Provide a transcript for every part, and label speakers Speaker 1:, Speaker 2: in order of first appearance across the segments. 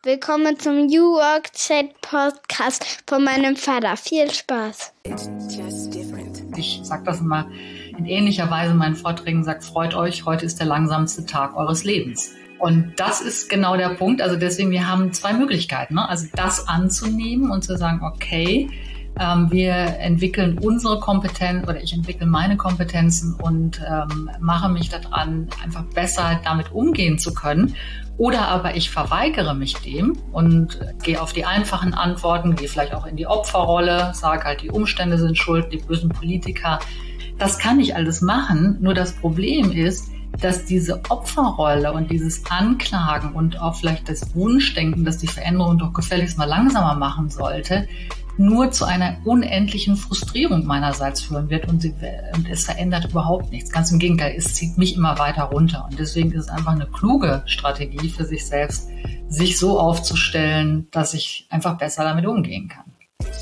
Speaker 1: Willkommen zum New Work Chat Podcast von meinem Vater. Viel Spaß.
Speaker 2: Ich sage das immer in ähnlicher Weise in meinen Vorträgen, freut euch, heute ist der langsamste Tag eures Lebens. Und das ist genau der Punkt. Also deswegen, wir haben zwei Möglichkeiten, ne? Also das anzunehmen und zu sagen, okay, wir entwickeln unsere Kompetenz oder ich entwickle meine Kompetenzen und mache mich daran, einfach besser damit umgehen zu können. Oder aber ich verweigere mich dem und gehe auf die einfachen Antworten, gehe vielleicht auch in die Opferrolle, sage halt, die Umstände sind schuld, die bösen Politiker. Das kann ich alles machen. Nur das Problem ist, dass diese Opferrolle und dieses Anklagen und auch vielleicht das Wunschdenken, dass die Veränderung doch gefälligst mal langsamer machen sollte, nur zu einer unendlichen Frustrierung meinerseits führen wird und es verändert überhaupt nichts. Ganz im Gegenteil, es zieht mich immer weiter runter. Und deswegen ist es einfach eine kluge Strategie für sich selbst, sich so aufzustellen, dass ich einfach besser damit umgehen kann.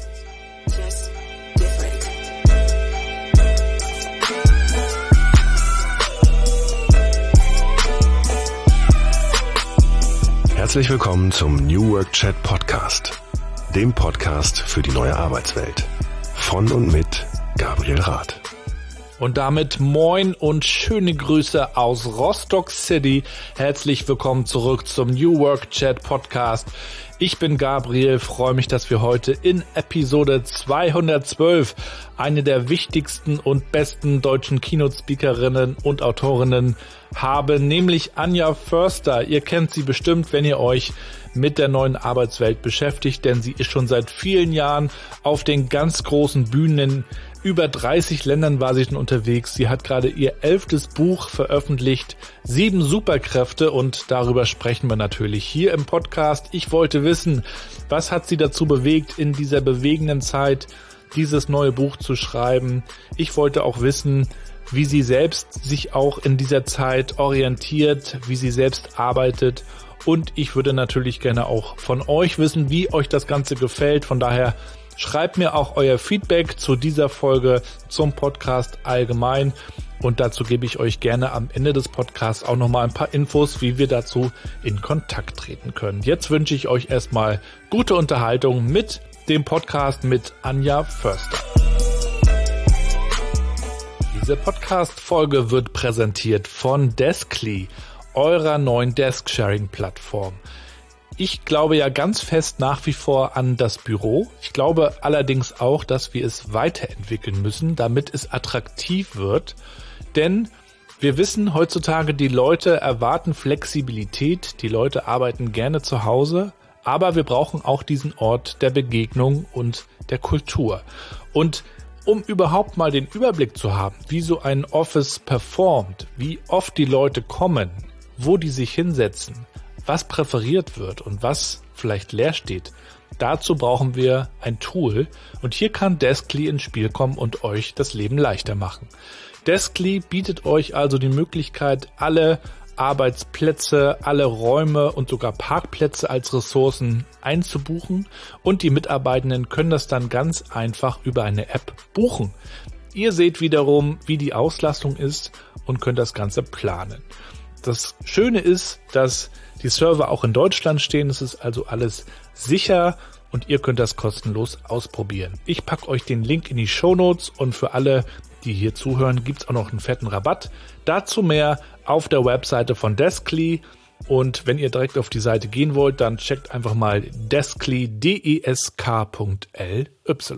Speaker 3: Herzlich willkommen zum New Work Chat Podcast, dem Podcast für die neue Arbeitswelt. Von und mit Gabriel Rath.
Speaker 4: Und damit moin und schöne Grüße aus Rostock City. Herzlich willkommen zurück zum New Work Chat Podcast. Ich bin Gabriel, freue mich, dass wir heute in Episode 212 eine der wichtigsten und besten deutschen Keynote-Speakerinnen und Autorinnen haben, nämlich Anja Förster. Ihr kennt sie bestimmt, wenn ihr euch mit der neuen Arbeitswelt beschäftigt, denn sie ist schon seit vielen Jahren auf den ganz großen Bühnen. In über 30 Ländern war sie schon unterwegs. Sie hat gerade ihr 11. Buch veröffentlicht, 7 Superkräfte, und darüber sprechen wir natürlich hier im Podcast. Ich wollte wissen, was hat sie dazu bewegt, in dieser bewegenden Zeit dieses neue Buch zu schreiben. Ich wollte auch wissen, wie sie selbst sich auch in dieser Zeit orientiert, wie sie selbst arbeitet. Und ich würde natürlich gerne auch von euch wissen, wie euch das Ganze gefällt. Von daher schreibt mir auch euer Feedback zu dieser Folge, zum Podcast allgemein. Und dazu gebe ich euch gerne am Ende des Podcasts auch nochmal ein paar Infos, wie wir dazu in Kontakt treten können. Jetzt wünsche ich euch erstmal gute Unterhaltung mit dem Podcast mit Anja Förster. Diese Podcast-Folge wird präsentiert von Deskly, eurer neuen Desk-Sharing-Plattform. Ich glaube ja ganz fest nach wie vor an das Büro. Ich glaube allerdings auch, dass wir es weiterentwickeln müssen, damit es attraktiv wird. Denn wir wissen heutzutage, die Leute erwarten Flexibilität, die Leute arbeiten gerne zu Hause, aber wir brauchen auch diesen Ort der Begegnung und der Kultur. Und um überhaupt mal den Überblick zu haben, wie so ein Office performt, wie oft die Leute kommen, wo die sich hinsetzen, was präferiert wird und was vielleicht leer steht, dazu brauchen wir ein Tool, und hier kann Deskly ins Spiel kommen und euch das Leben leichter machen. Deskly bietet euch also die Möglichkeit, alle Arbeitsplätze, alle Räume und sogar Parkplätze als Ressourcen einzubuchen, und die Mitarbeitenden können das dann ganz einfach über eine App buchen. Ihr seht wiederum, wie die Auslastung ist, und könnt das Ganze planen. Das Schöne ist, dass die Server auch in Deutschland stehen. Es ist also alles sicher und ihr könnt das kostenlos ausprobieren. Ich packe euch den Link in die Shownotes, und für alle, die hier zuhören, gibt es auch noch einen fetten Rabatt. Dazu mehr auf der Webseite von Deskly, und wenn ihr direkt auf die Seite gehen wollt, dann checkt einfach mal Deskly, desk.ly.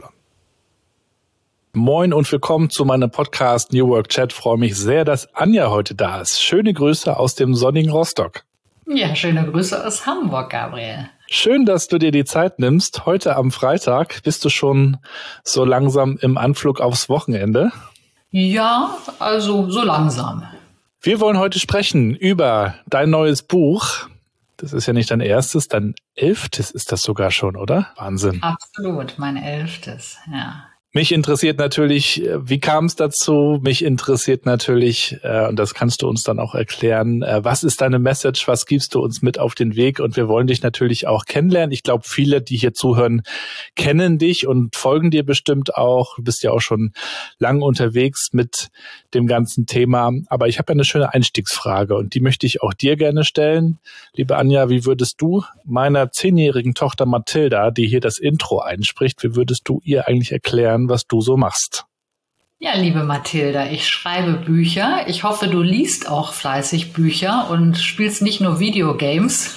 Speaker 4: Moin und willkommen zu meinem Podcast New Work Chat. Freue mich sehr, dass Anja heute da ist. Schöne Grüße aus dem sonnigen Rostock.
Speaker 2: Ja, schöne Grüße aus Hamburg, Gabriel.
Speaker 4: Schön, dass du dir die Zeit nimmst. Heute am Freitag bist du schon so langsam im Anflug aufs Wochenende.
Speaker 2: Ja, also so langsam.
Speaker 4: Wir wollen heute sprechen über dein neues Buch. Das ist ja nicht dein erstes, dein 11. ist das sogar schon, oder? Wahnsinn.
Speaker 2: Absolut, mein 11. Ja.
Speaker 4: Mich interessiert natürlich, wie kam es dazu? Mich interessiert natürlich, und das kannst du uns dann auch erklären, was ist deine Message? Was gibst du uns mit auf den Weg? Und wir wollen dich natürlich auch kennenlernen. Ich glaube, viele, die hier zuhören, kennen dich und folgen dir bestimmt auch. Du bist ja auch schon lang unterwegs mit dem ganzen Thema. Aber ich habe ja eine schöne Einstiegsfrage und die möchte ich auch dir gerne stellen. Liebe Anja, wie würdest du meiner 10-jährigen Tochter Mathilda, die hier das Intro einspricht, wie würdest du ihr eigentlich erklären, was du so machst?
Speaker 2: Ja, liebe Mathilda, ich schreibe Bücher. Ich hoffe, du liest auch fleißig Bücher und spielst nicht nur Videogames.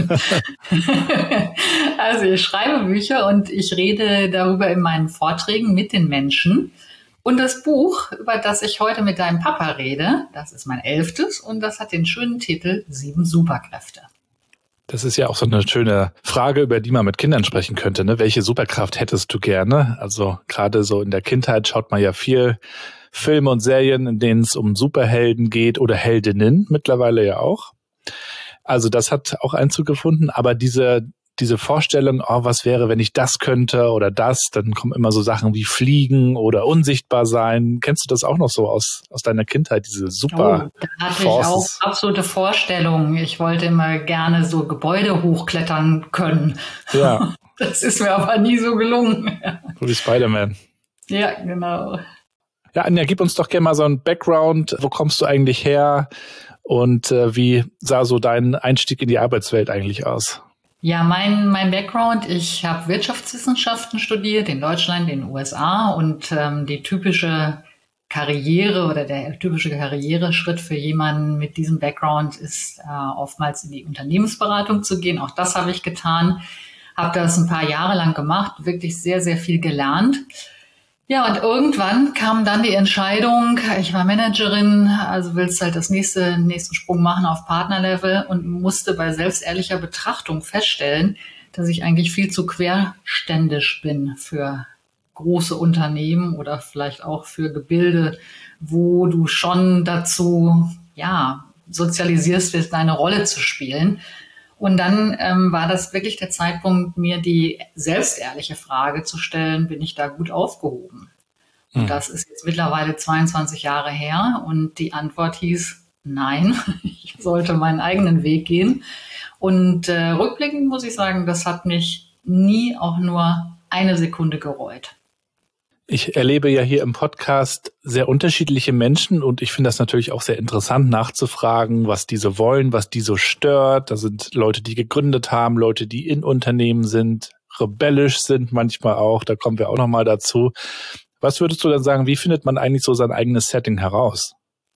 Speaker 2: Also ich schreibe Bücher und ich rede darüber in meinen Vorträgen mit den Menschen. Und das Buch, über das ich heute mit deinem Papa rede, das ist mein 11. und das hat den schönen Titel 7 Superkräfte.
Speaker 4: Das ist ja auch so eine schöne Frage, über die man mit Kindern sprechen könnte, ne? Welche Superkraft hättest du gerne? Also gerade so in der Kindheit schaut man ja viel Filme und Serien, in denen es um Superhelden geht oder Heldinnen, mittlerweile ja auch. Also das hat auch Einzug gefunden, aber diese Vorstellung, was wäre, wenn ich das könnte oder das, dann kommen immer so Sachen wie Fliegen oder unsichtbar sein. Kennst du das auch noch so aus deiner Kindheit, diese super
Speaker 2: Da hatte ich auch absolute Vorstellungen. Ich wollte immer gerne so Gebäude hochklettern können.
Speaker 4: Ja.
Speaker 2: Das ist mir aber nie so gelungen.
Speaker 4: So wie Spider-Man.
Speaker 2: Ja, genau.
Speaker 4: Ja, Anja, gib uns doch gerne mal so einen Background. Wo kommst du eigentlich her? Und wie sah so dein Einstieg in die Arbeitswelt eigentlich aus?
Speaker 2: Ja, mein Background, ich habe Wirtschaftswissenschaften studiert in Deutschland, in den USA und die typische Karriere oder der typische Karriereschritt für jemanden mit diesem Background ist oftmals in die Unternehmensberatung zu gehen. Auch das habe ich getan, habe das ein paar Jahre lang gemacht, wirklich sehr, sehr viel gelernt. Ja, und irgendwann kam dann die Entscheidung, ich war Managerin, also willst halt das nächsten Sprung machen auf Partnerlevel und musste bei selbstehrlicher Betrachtung feststellen, dass ich eigentlich viel zu querständisch bin für große Unternehmen oder vielleicht auch für Gebilde, wo du schon dazu, sozialisierst wirst, deine Rolle zu spielen. Und dann war das wirklich der Zeitpunkt, mir die selbstehrliche Frage zu stellen, bin ich da gut aufgehoben? Und das ist jetzt mittlerweile 22 Jahre her und die Antwort hieß, nein, ich sollte meinen eigenen Weg gehen. Und rückblickend muss ich sagen, das hat mich nie auch nur eine Sekunde gereut.
Speaker 4: Ich erlebe ja hier im Podcast sehr unterschiedliche Menschen und ich finde das natürlich auch sehr interessant nachzufragen, was die so wollen, was die so stört. Da sind Leute, die gegründet haben, Leute, die in Unternehmen sind, rebellisch sind manchmal auch. Da kommen wir auch nochmal dazu. Was würdest du dann sagen, wie findet man eigentlich so sein eigenes Setting heraus?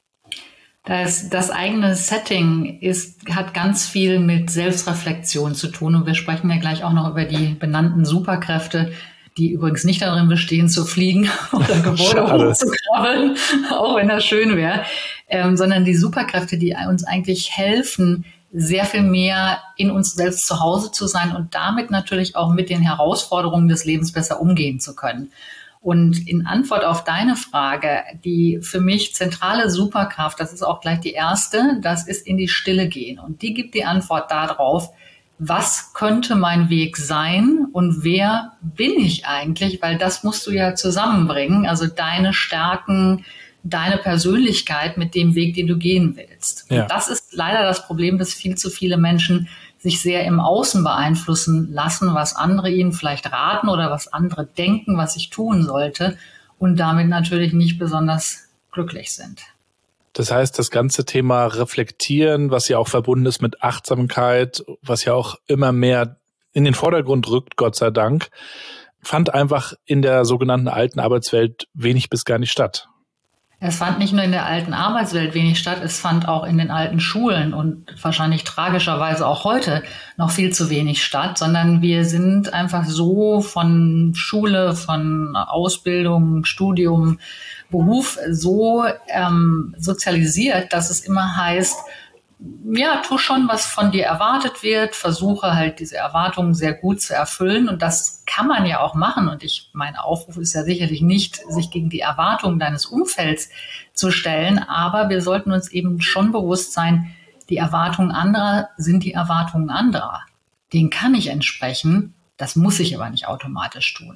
Speaker 2: Das eigene Setting hat ganz viel mit Selbstreflexion zu tun und wir sprechen ja gleich auch noch über die benannten Superkräfte, die übrigens nicht darin bestehen, zu fliegen oder Gebäude hochzukrabbeln, auch wenn das schön wäre, sondern die Superkräfte, die uns eigentlich helfen, sehr viel mehr in uns selbst zu Hause zu sein und damit natürlich auch mit den Herausforderungen des Lebens besser umgehen zu können. Und in Antwort auf deine Frage, die für mich zentrale Superkraft, das ist auch gleich die erste, das ist in die Stille gehen. Und die gibt die Antwort darauf, was könnte mein Weg sein und wer bin ich eigentlich? Weil das musst du ja zusammenbringen, also deine Stärken, deine Persönlichkeit mit dem Weg, den du gehen willst. Ja. Und das ist leider das Problem, dass viel zu viele Menschen sich sehr im Außen beeinflussen lassen, was andere ihnen vielleicht raten oder was andere denken, was ich tun sollte und damit natürlich nicht besonders glücklich sind.
Speaker 4: Das heißt, das ganze Thema Reflektieren, was ja auch verbunden ist mit Achtsamkeit, was ja auch immer mehr in den Vordergrund rückt, Gott sei Dank, fand einfach in der sogenannten alten Arbeitswelt wenig bis gar nicht statt.
Speaker 2: Es fand nicht nur in der alten Arbeitswelt wenig statt, es fand auch in den alten Schulen und wahrscheinlich tragischerweise auch heute noch viel zu wenig statt, sondern wir sind einfach so von Schule, von Ausbildung, Studium, Beruf so sozialisiert, dass es immer heißt, ja, tu schon, was von dir erwartet wird, versuche halt diese Erwartungen sehr gut zu erfüllen und das kann man ja auch machen und mein Aufruf ist ja sicherlich nicht, sich gegen die Erwartungen deines Umfelds zu stellen, aber wir sollten uns eben schon bewusst sein, die Erwartungen anderer sind die Erwartungen anderer. Denen kann ich entsprechen, das muss ich aber nicht automatisch tun.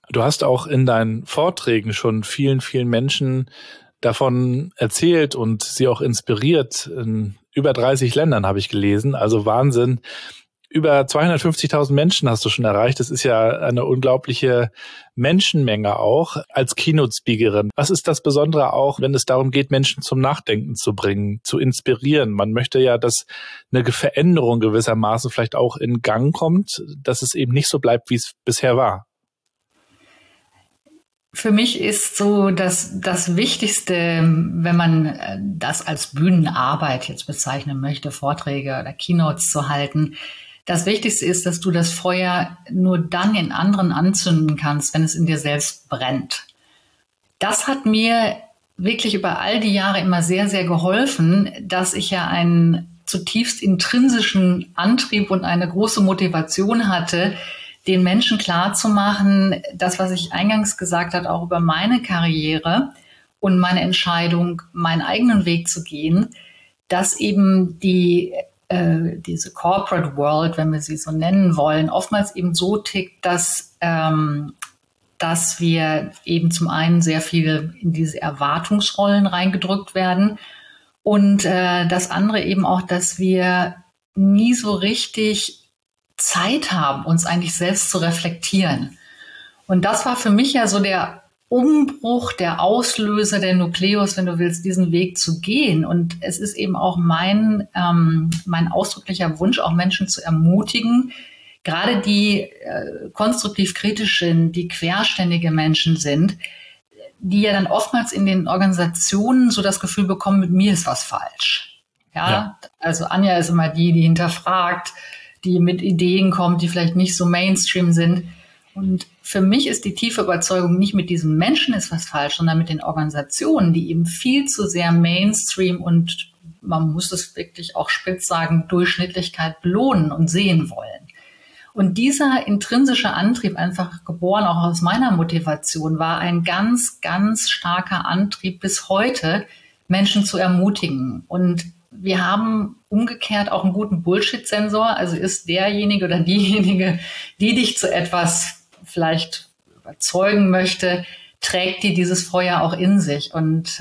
Speaker 4: Du hast auch in deinen Vorträgen schon vielen, vielen Menschen davon erzählt und sie auch inspiriert. In über 30 Ländern habe ich gelesen, also Wahnsinn. Über 250.000 Menschen hast du schon erreicht. Das ist ja eine unglaubliche Menschenmenge auch als Keynote-Speakerin. Was ist das Besondere auch, wenn es darum geht, Menschen zum Nachdenken zu bringen, zu inspirieren? Man möchte ja, dass eine Veränderung gewissermaßen vielleicht auch in Gang kommt, dass es eben nicht so bleibt, wie es bisher war.
Speaker 2: Für mich ist so das Wichtigste, wenn man das als Bühnenarbeit jetzt bezeichnen möchte, Vorträge oder Keynotes zu halten, das Wichtigste ist, dass du das Feuer nur dann in anderen anzünden kannst, wenn es in dir selbst brennt. Das hat mir wirklich über all die Jahre immer sehr, sehr geholfen, dass ich ja einen zutiefst intrinsischen Antrieb und eine große Motivation hatte, den Menschen klarzumachen, das, was ich eingangs gesagt habe, auch über meine Karriere und meine Entscheidung, meinen eigenen Weg zu gehen, dass eben diese Corporate World, wenn wir sie so nennen wollen, oftmals eben so tickt, dass wir eben zum einen sehr viel in diese Erwartungsrollen reingedrückt werden und das andere eben auch, dass wir nie so richtig Zeit haben, uns eigentlich selbst zu reflektieren. Und das war für mich ja so der Umbruch, der Auslöser, der Nukleus, wenn du willst, diesen Weg zu gehen. Und es ist eben auch mein ausdrücklicher Wunsch, auch Menschen zu ermutigen, gerade die konstruktiv kritischen, die querständige Menschen sind, die ja dann oftmals in den Organisationen so das Gefühl bekommen, mit mir ist was falsch. Ja. Also Anja ist immer die hinterfragt, die mit Ideen kommt, die vielleicht nicht so Mainstream sind. Und für mich ist die tiefe Überzeugung, nicht mit diesen Menschen ist was falsch, sondern mit den Organisationen, die eben viel zu sehr Mainstream und man muss es wirklich auch spitz sagen, Durchschnittlichkeit belohnen und sehen wollen. Und dieser intrinsische Antrieb, einfach geboren auch aus meiner Motivation, war ein ganz, ganz starker Antrieb bis heute, Menschen zu ermutigen. Und wir haben umgekehrt auch einen guten Bullshit-Sensor, also ist derjenige oder diejenige, die dich zu etwas vielleicht überzeugen möchte, trägt die dieses Feuer auch in sich. Und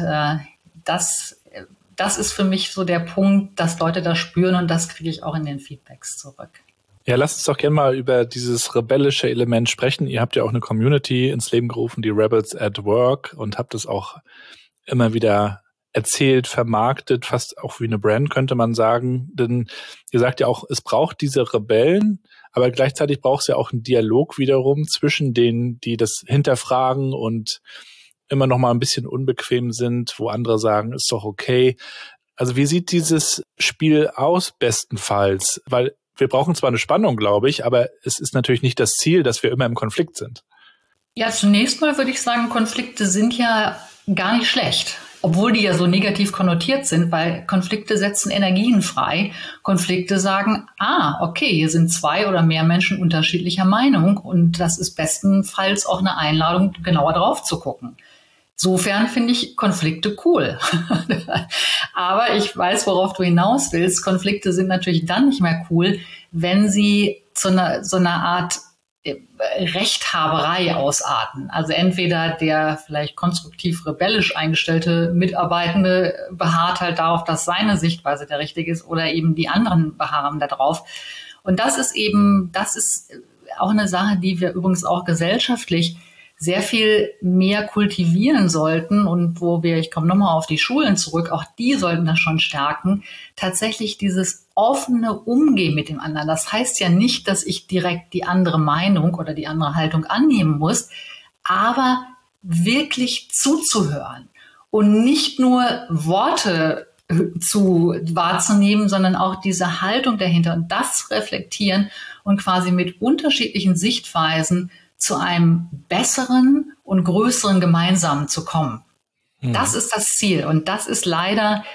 Speaker 2: das ist für mich so der Punkt, dass Leute das spüren und das kriege ich auch in den Feedbacks zurück.
Speaker 4: Ja, lasst uns doch gerne mal über dieses rebellische Element sprechen. Ihr habt ja auch eine Community ins Leben gerufen, die Rebels at Work, und habt es auch immer wieder erzählt, vermarktet, fast auch wie eine Brand, könnte man sagen. Denn ihr sagt ja auch, es braucht diese Rebellen, aber gleichzeitig braucht es ja auch einen Dialog wiederum zwischen denen, die das hinterfragen und immer noch mal ein bisschen unbequem sind, wo andere sagen, ist doch okay. Also wie sieht dieses Spiel aus bestenfalls? Weil wir brauchen zwar eine Spannung, glaube ich, aber es ist natürlich nicht das Ziel, dass wir immer im Konflikt sind.
Speaker 2: Ja, zunächst mal würde ich sagen, Konflikte sind ja gar nicht schlecht. Obwohl die ja so negativ konnotiert sind, weil Konflikte setzen Energien frei. Konflikte sagen, okay, hier sind zwei oder mehr Menschen unterschiedlicher Meinung und das ist bestenfalls auch eine Einladung, genauer drauf zu gucken. Insofern finde ich Konflikte cool. Aber ich weiß, worauf du hinaus willst. Konflikte sind natürlich dann nicht mehr cool, wenn sie zu so einer Art Rechthaberei ausarten. Also entweder der vielleicht konstruktiv rebellisch eingestellte Mitarbeitende beharrt halt darauf, dass seine Sichtweise der richtige ist, oder eben die anderen beharren da drauf. Und das ist auch eine Sache, die wir übrigens auch gesellschaftlich sehr viel mehr kultivieren sollten und ich komme nochmal auf die Schulen zurück, auch die sollten das schon stärken, tatsächlich dieses offene Umgehen mit dem anderen. Das heißt ja nicht, dass ich direkt die andere Meinung oder die andere Haltung annehmen muss, aber wirklich zuzuhören und nicht nur Worte wahrzunehmen, sondern auch diese Haltung dahinter und das reflektieren und quasi mit unterschiedlichen Sichtweisen zu einem besseren und größeren Gemeinsamen zu kommen. Das ist das Ziel. Und das ist leider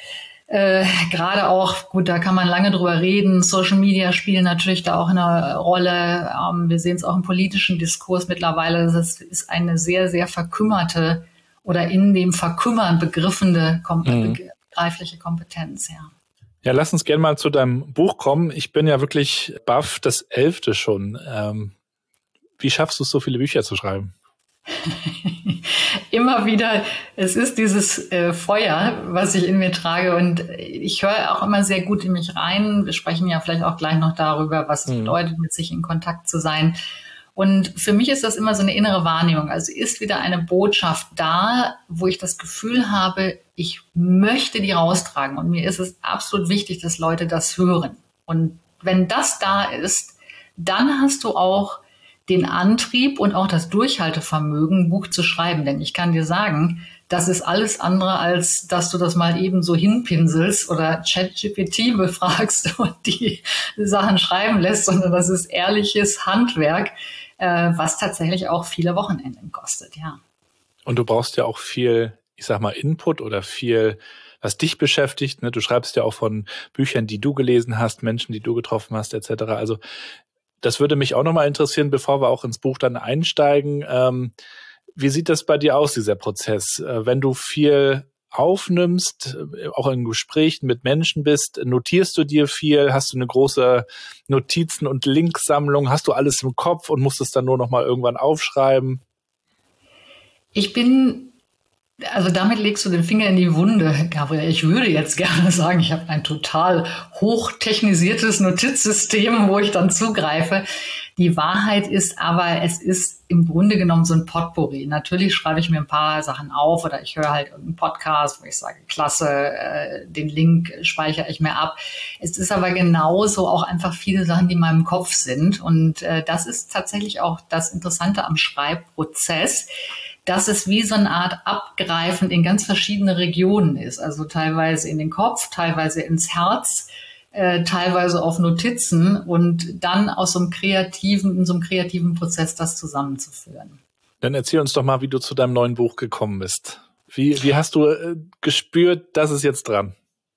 Speaker 2: gerade auch, gut, da kann man lange drüber reden, Social Media spielen natürlich da auch eine Rolle. Wir sehen es auch im politischen Diskurs mittlerweile. Das ist eine sehr, sehr verkümmerte oder in dem Verkümmern begriffene, begreifliche Kompetenz, ja.
Speaker 4: Ja, lass uns gerne mal zu deinem Buch kommen. Ich bin ja wirklich baff, das 11. schon. Wie schaffst du es, so viele Bücher zu schreiben?
Speaker 2: Immer wieder, es ist dieses Feuer, was ich in mir trage, und ich höre auch immer sehr gut in mich rein. Wir sprechen ja vielleicht auch gleich noch darüber, was es bedeutet, mit sich in Kontakt zu sein. Und für mich ist das immer so eine innere Wahrnehmung. Also ist wieder eine Botschaft da, wo ich das Gefühl habe, ich möchte die raustragen. Und mir ist es absolut wichtig, dass Leute das hören. Und wenn das da ist, dann hast du auch den Antrieb und auch das Durchhaltevermögen, ein Buch zu schreiben. Denn ich kann dir sagen, das ist alles andere, als dass du das mal eben so hinpinselst oder ChatGPT befragst und die Sachen schreiben lässt, sondern das ist ehrliches Handwerk, was tatsächlich auch viele Wochenenden kostet, ja.
Speaker 4: Und du brauchst ja auch viel, ich sag mal, Input oder viel, was dich beschäftigt. Ne? Du schreibst ja auch von Büchern, die du gelesen hast, Menschen, die du getroffen hast, etc. Also das würde mich auch nochmal interessieren, bevor wir auch ins Buch dann einsteigen. Wie sieht das bei dir aus, dieser Prozess? Wenn du viel aufnimmst, auch in Gesprächen mit Menschen bist, notierst du dir viel? Hast du eine große Notizen- und Linksammlung? Hast du alles im Kopf und musst es dann nur nochmal irgendwann aufschreiben?
Speaker 2: Also damit legst du den Finger in die Wunde, Gabriel. Ich würde jetzt gerne sagen, ich habe ein total hochtechnisiertes Notizsystem, wo ich dann zugreife. Die Wahrheit ist aber, es ist im Grunde genommen so ein Potpourri. Natürlich schreibe ich mir ein paar Sachen auf oder ich höre halt irgendeinen Podcast, wo ich sage, klasse, den Link speichere ich mir ab. Es ist aber genauso auch einfach viele Sachen, die in meinem Kopf sind. Und das ist tatsächlich auch das Interessante am Schreibprozess, dass es wie so eine Art Abgreifen in ganz verschiedene Regionen ist. Also teilweise in den Kopf, teilweise ins Herz, teilweise auf Notizen und dann in so einem kreativen Prozess das zusammenzuführen.
Speaker 4: Dann erzähl uns doch mal, wie du zu deinem neuen Buch gekommen bist. Wie hast du gespürt, das ist jetzt dran?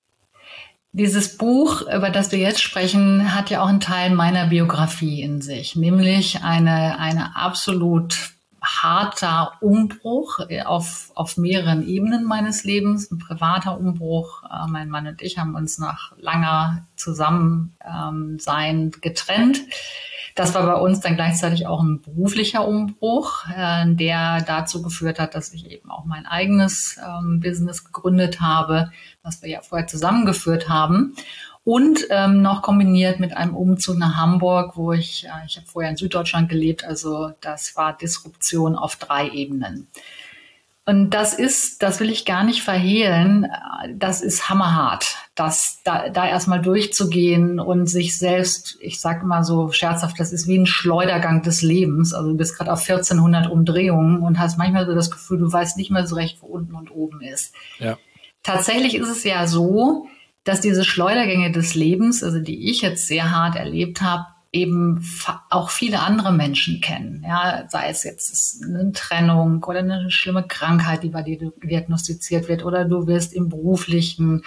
Speaker 2: Dieses Buch, über das wir jetzt sprechen, hat ja auch einen Teil meiner Biografie in sich, nämlich eine absolut harter Umbruch auf mehreren Ebenen meines Lebens, ein privater Umbruch. Mein Mann und ich haben uns nach langer Zusammensein getrennt. Das war bei uns dann gleichzeitig auch ein beruflicher Umbruch, der dazu geführt hat, dass ich eben auch mein eigenes Business gegründet habe, was wir ja vorher zusammengeführt haben. Und noch kombiniert mit einem Umzug nach Hamburg, wo ich habe vorher in Süddeutschland gelebt, also das war Disruption auf 3 Ebenen. Und das will ich gar nicht verhehlen, das ist hammerhart, da erstmal durchzugehen und sich selbst, ich sage immer so scherzhaft, das ist wie ein Schleudergang des Lebens. Also du bist gerade auf 1400 Umdrehungen und hast manchmal so das Gefühl, du weißt nicht mehr so recht, wo unten und oben ist. Ja. Tatsächlich ist es ja so, dass diese Schleudergänge des Lebens, also die ich jetzt sehr hart erlebt habe, eben auch viele andere Menschen kennen. Ja, sei es jetzt eine Trennung oder eine schlimme Krankheit, die bei dir diagnostiziert wird, oder du wirst im Beruflichen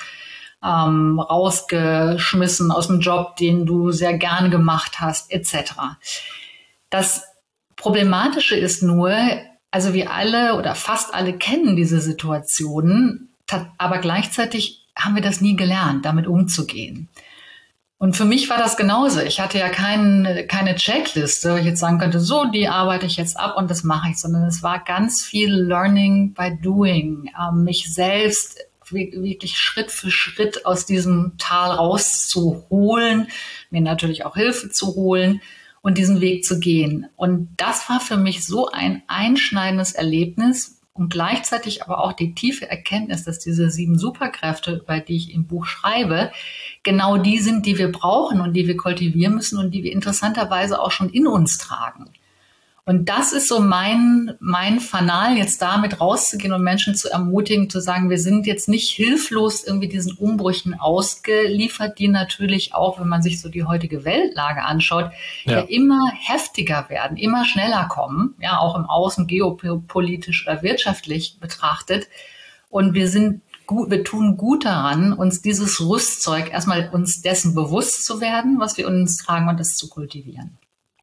Speaker 2: rausgeschmissen aus dem Job, den du sehr gerne gemacht hast, etc. Das Problematische ist nur, also wir alle oder fast alle kennen diese Situationen, aber gleichzeitig haben wir das nie gelernt, damit umzugehen. Und für mich war das genauso. Ich hatte ja keine Checkliste, wo ich jetzt sagen könnte, so, die arbeite ich jetzt ab und das mache ich, sondern es war ganz viel Learning by Doing, mich selbst wirklich Schritt für Schritt aus diesem Tal rauszuholen, mir natürlich auch Hilfe zu holen und diesen Weg zu gehen. Und das war für mich so ein einschneidendes Erlebnis, und gleichzeitig aber auch die tiefe Erkenntnis, dass diese 7 Superkräfte, über die ich im Buch schreibe, genau die sind, die wir brauchen und die wir kultivieren müssen und die wir interessanterweise auch schon in uns tragen. Und das ist so mein Fanal, jetzt damit rauszugehen und Menschen zu ermutigen, zu sagen, wir sind jetzt nicht hilflos irgendwie diesen Umbrüchen ausgeliefert, die natürlich auch, wenn man sich so die heutige Weltlage anschaut, ja immer heftiger werden, immer schneller kommen, ja, auch im Außen geopolitisch oder wirtschaftlich betrachtet. Und wir tun gut daran, uns dieses Rüstzeug erstmal uns dessen bewusst zu werden, was wir in uns tragen und das zu kultivieren.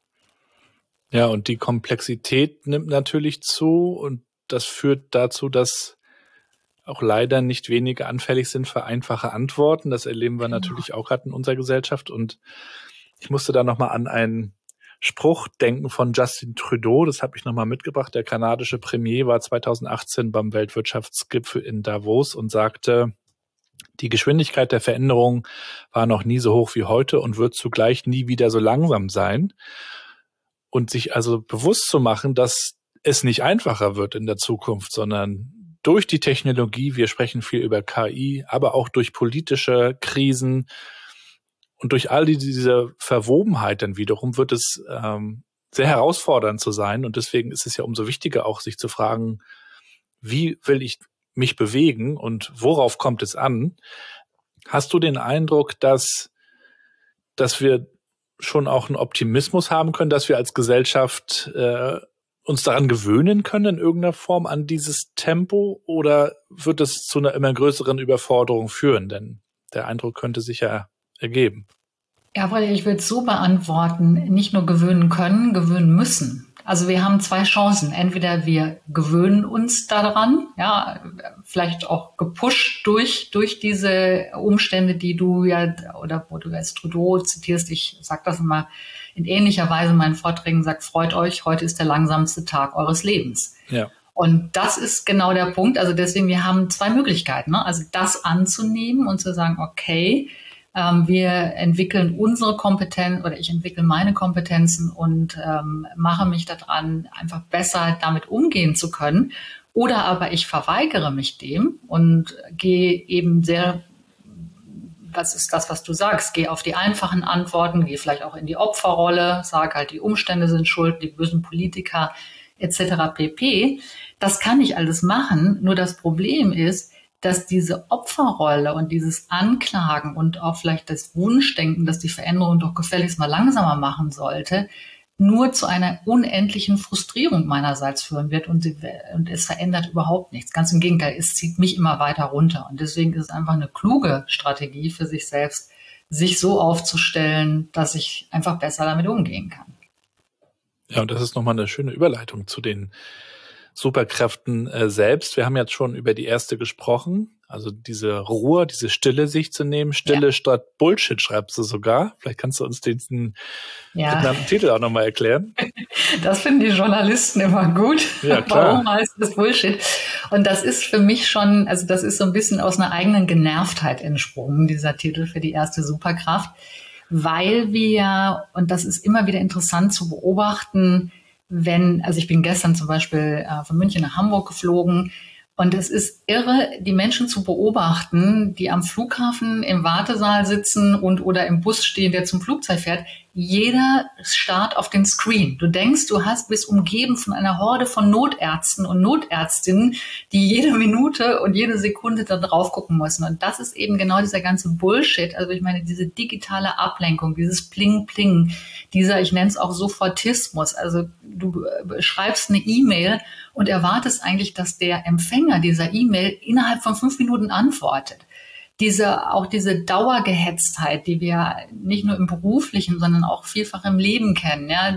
Speaker 4: Ja, und die Komplexität nimmt natürlich zu und das führt dazu, dass auch leider nicht wenige anfällig sind für einfache Antworten. Das erleben wir natürlich auch gerade in unserer Gesellschaft. Und ich musste da nochmal an ein Spruchdenken von Justin Trudeau. Das habe ich nochmal mitgebracht. Der kanadische Premier war 2018 beim Weltwirtschaftsgipfel in Davos und sagte, die Geschwindigkeit der Veränderung war noch nie so hoch wie heute und wird zugleich nie wieder so langsam sein. Und sich also bewusst zu machen, dass es nicht einfacher wird in der Zukunft, sondern durch die Technologie, wir sprechen viel über KI, aber auch durch politische Krisen und durch all diese Verwobenheit dann wiederum wird es sehr herausfordernd zu sein. Und deswegen ist es ja umso wichtiger auch, sich zu fragen, wie will ich mich bewegen und worauf kommt es an? Hast du den Eindruck, dass wir schon auch einen Optimismus haben können, dass wir als Gesellschaft uns daran gewöhnen können in irgendeiner Form an dieses Tempo? Oder wird es zu einer immer größeren Überforderung führen? Denn der Eindruck könnte sich ja ergeben.
Speaker 2: Ja, Frederik, ich würde es so beantworten, nicht nur gewöhnen können, gewöhnen müssen. Also wir haben zwei Chancen. Entweder wir gewöhnen uns daran, ja, vielleicht auch gepusht durch diese Umstände, die du ja, oder wo du jetzt Trudeau zitierst, ich sag das immer in ähnlicher Weise in meinen Vorträgen, sagt, freut euch, heute ist der langsamste Tag eures Lebens.
Speaker 4: Ja.
Speaker 2: Und das ist genau der Punkt. Also deswegen, wir haben zwei Möglichkeiten, ne? Also das anzunehmen und zu sagen, okay, wir entwickeln unsere Kompetenz oder ich entwickle meine Kompetenzen und mache mich daran, einfach besser damit umgehen zu können. Oder aber ich verweigere mich dem und gehe eben was ist das, was du sagst, gehe auf die einfachen Antworten, gehe vielleicht auch in die Opferrolle, sage halt, die Umstände sind schuld, die bösen Politiker etc. pp. Das kann ich alles machen, nur das Problem ist, dass diese Opferrolle und dieses Anklagen und auch vielleicht das Wunschdenken, dass die Veränderung doch gefälligst mal langsamer machen sollte, nur zu einer unendlichen Frustrierung meinerseits führen wird und es verändert überhaupt nichts. Ganz im Gegenteil, es zieht mich immer weiter runter. Und deswegen ist es einfach eine kluge Strategie für sich selbst, sich so aufzustellen, dass ich einfach besser damit umgehen kann.
Speaker 4: Ja, und das ist nochmal eine schöne Überleitung zu den Superkräften selbst. Wir haben jetzt schon über die erste gesprochen, also diese Ruhe, diese Stille sich zu nehmen. Stille statt Bullshit schreibst du sogar. Vielleicht kannst du uns den genannten Titel auch nochmal erklären.
Speaker 2: Das finden die Journalisten immer gut.
Speaker 4: Ja, klar.
Speaker 2: Warum heißt es Bullshit? Und das ist für mich schon, also das ist so ein bisschen aus einer eigenen Genervtheit entsprungen, dieser Titel für die erste Superkraft, weil wir, und das ist immer wieder interessant zu beobachten, also ich bin gestern zum Beispiel von München nach Hamburg geflogen und es ist irre, die Menschen zu beobachten, die am Flughafen im Wartesaal sitzen oder im Bus stehen, der zum Flugzeug fährt. Jeder starrt auf den Screen. Du denkst, bist umgeben von einer Horde von Notärzten und Notärztinnen, die jede Minute und jede Sekunde da drauf gucken müssen. Und das ist eben genau dieser ganze Bullshit. Also ich meine, diese digitale Ablenkung, dieses Pling-Pling, ich nenne es auch Sofortismus. Also du schreibst eine E-Mail und erwartest eigentlich, dass der Empfänger dieser E-Mail innerhalb von 5 Minuten antwortet. Auch diese Dauergehetztheit, die wir nicht nur im Beruflichen, sondern auch vielfach im Leben kennen, ja,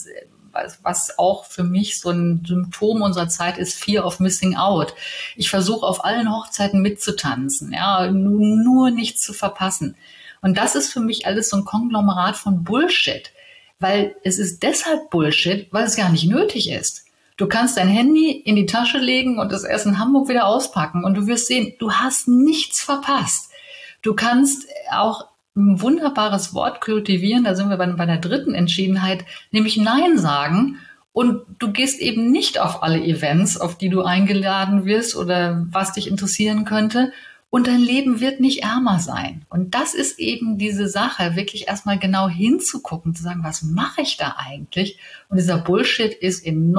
Speaker 2: was auch für mich so ein Symptom unserer Zeit ist, Fear of Missing Out. Ich versuche auf allen Hochzeiten mitzutanzen, ja, nur nichts zu verpassen. Und das ist für mich alles so ein Konglomerat von Bullshit, weil es ist deshalb Bullshit, weil es gar nicht nötig ist. Du kannst dein Handy in die Tasche legen und es erst in Hamburg wieder auspacken und du wirst sehen, du hast nichts verpasst. Du kannst auch ein wunderbares Wort kultivieren, da sind wir bei der dritten Entschiedenheit, nämlich Nein sagen, und du gehst eben nicht auf alle Events, auf die du eingeladen wirst oder was dich interessieren könnte, und dein Leben wird nicht ärmer sein. Und das ist eben diese Sache, wirklich erstmal genau hinzugucken, zu sagen, was mache ich da eigentlich? Und dieser Bullshit ist in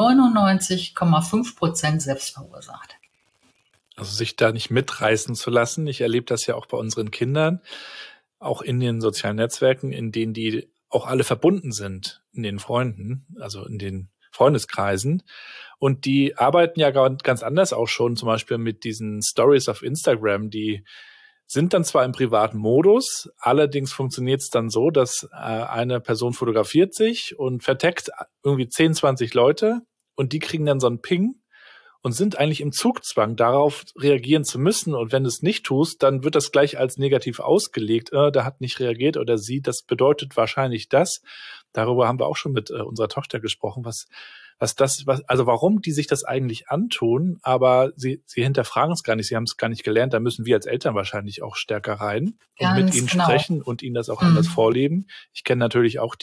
Speaker 2: 99,5% selbst verursacht.
Speaker 4: Also sich da nicht mitreißen zu lassen. Ich erlebe das ja auch bei unseren Kindern, auch in den sozialen Netzwerken, in denen die auch alle verbunden sind, in den Freunden, also in den Freundeskreisen. Und die arbeiten ja ganz anders auch schon, zum Beispiel mit diesen Stories auf Instagram. Die sind dann zwar im privaten Modus, allerdings funktioniert es dann so, dass eine Person fotografiert sich und vertaggt irgendwie 10, 20 Leute und die kriegen dann so einen Ping und sind eigentlich im Zugzwang, darauf reagieren zu müssen. Und wenn du es nicht tust, dann wird das gleich als negativ ausgelegt. Der hat nicht reagiert oder sie, das bedeutet wahrscheinlich das. Darüber haben wir auch schon mit unserer Tochter gesprochen, warum die sich das eigentlich antun, aber sie hinterfragen es gar nicht, sie haben es gar nicht gelernt, da müssen wir als Eltern wahrscheinlich auch stärker rein und mit ihnen sprechen und ihnen das auch anders vorleben. Ich kenne natürlich auch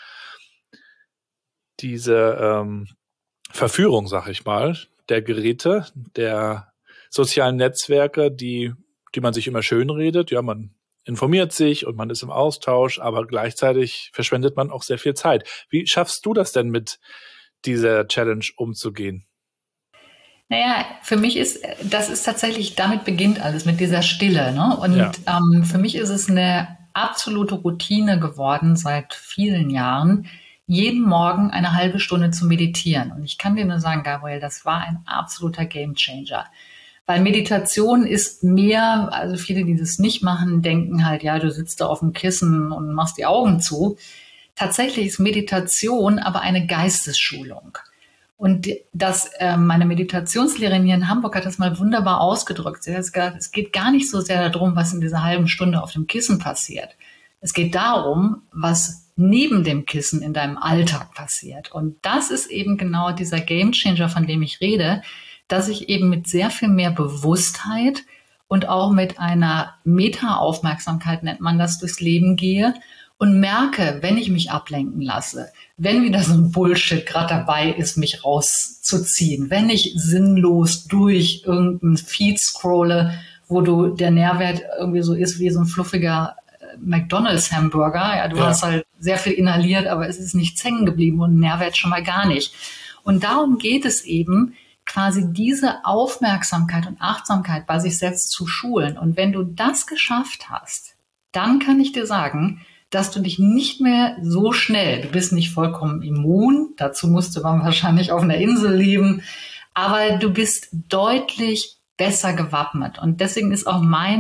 Speaker 4: diese Verführung, sag ich mal, der Geräte, der sozialen Netzwerke, die man sich immer schön redet. Ja, man informiert sich und man ist im Austausch, aber gleichzeitig verschwendet man auch sehr viel Zeit. Wie schaffst du das denn mit dieser Challenge umzugehen?
Speaker 2: Naja, für mich ist tatsächlich, damit beginnt alles, mit dieser Stille, ne? Und für mich ist es eine absolute Routine geworden seit vielen Jahren, jeden Morgen eine halbe Stunde zu meditieren. Und ich kann dir nur sagen, Gabriel, das war ein absoluter Gamechanger. Weil Meditation ist mehr, also viele, die das nicht machen, denken halt, ja, du sitzt da auf dem Kissen und machst die Augen zu. Tatsächlich ist Meditation aber eine Geistesschulung. Und meine Meditationslehrerin hier in Hamburg hat das mal wunderbar ausgedrückt. Sie hat gesagt, es geht gar nicht so sehr darum, was in dieser halben Stunde auf dem Kissen passiert. Es geht darum, was neben dem Kissen in deinem Alltag passiert. Und das ist eben genau dieser Gamechanger, von dem ich rede, dass ich eben mit sehr viel mehr Bewusstheit und auch mit einer Meta-Aufmerksamkeit, nennt man das, durchs Leben gehe und merke, wenn ich mich ablenken lasse, wenn wieder so ein Bullshit gerade dabei ist, mich rauszuziehen, wenn ich sinnlos durch irgendeinen Feed scrolle, wo der Nährwert irgendwie so ist wie so ein fluffiger McDonald's-Hamburger. Ja, du hast halt sehr viel inhaliert, aber es ist nichts hängen geblieben und Nährwert schon mal gar nicht. Und darum geht es eben, quasi diese Aufmerksamkeit und Achtsamkeit bei sich selbst zu schulen. Und wenn du das geschafft hast, dann kann ich dir sagen, dass du dich nicht mehr so schnell, du bist nicht vollkommen immun, dazu musste man wahrscheinlich auf einer Insel leben, aber du bist deutlich besser gewappnet. Und deswegen ist auch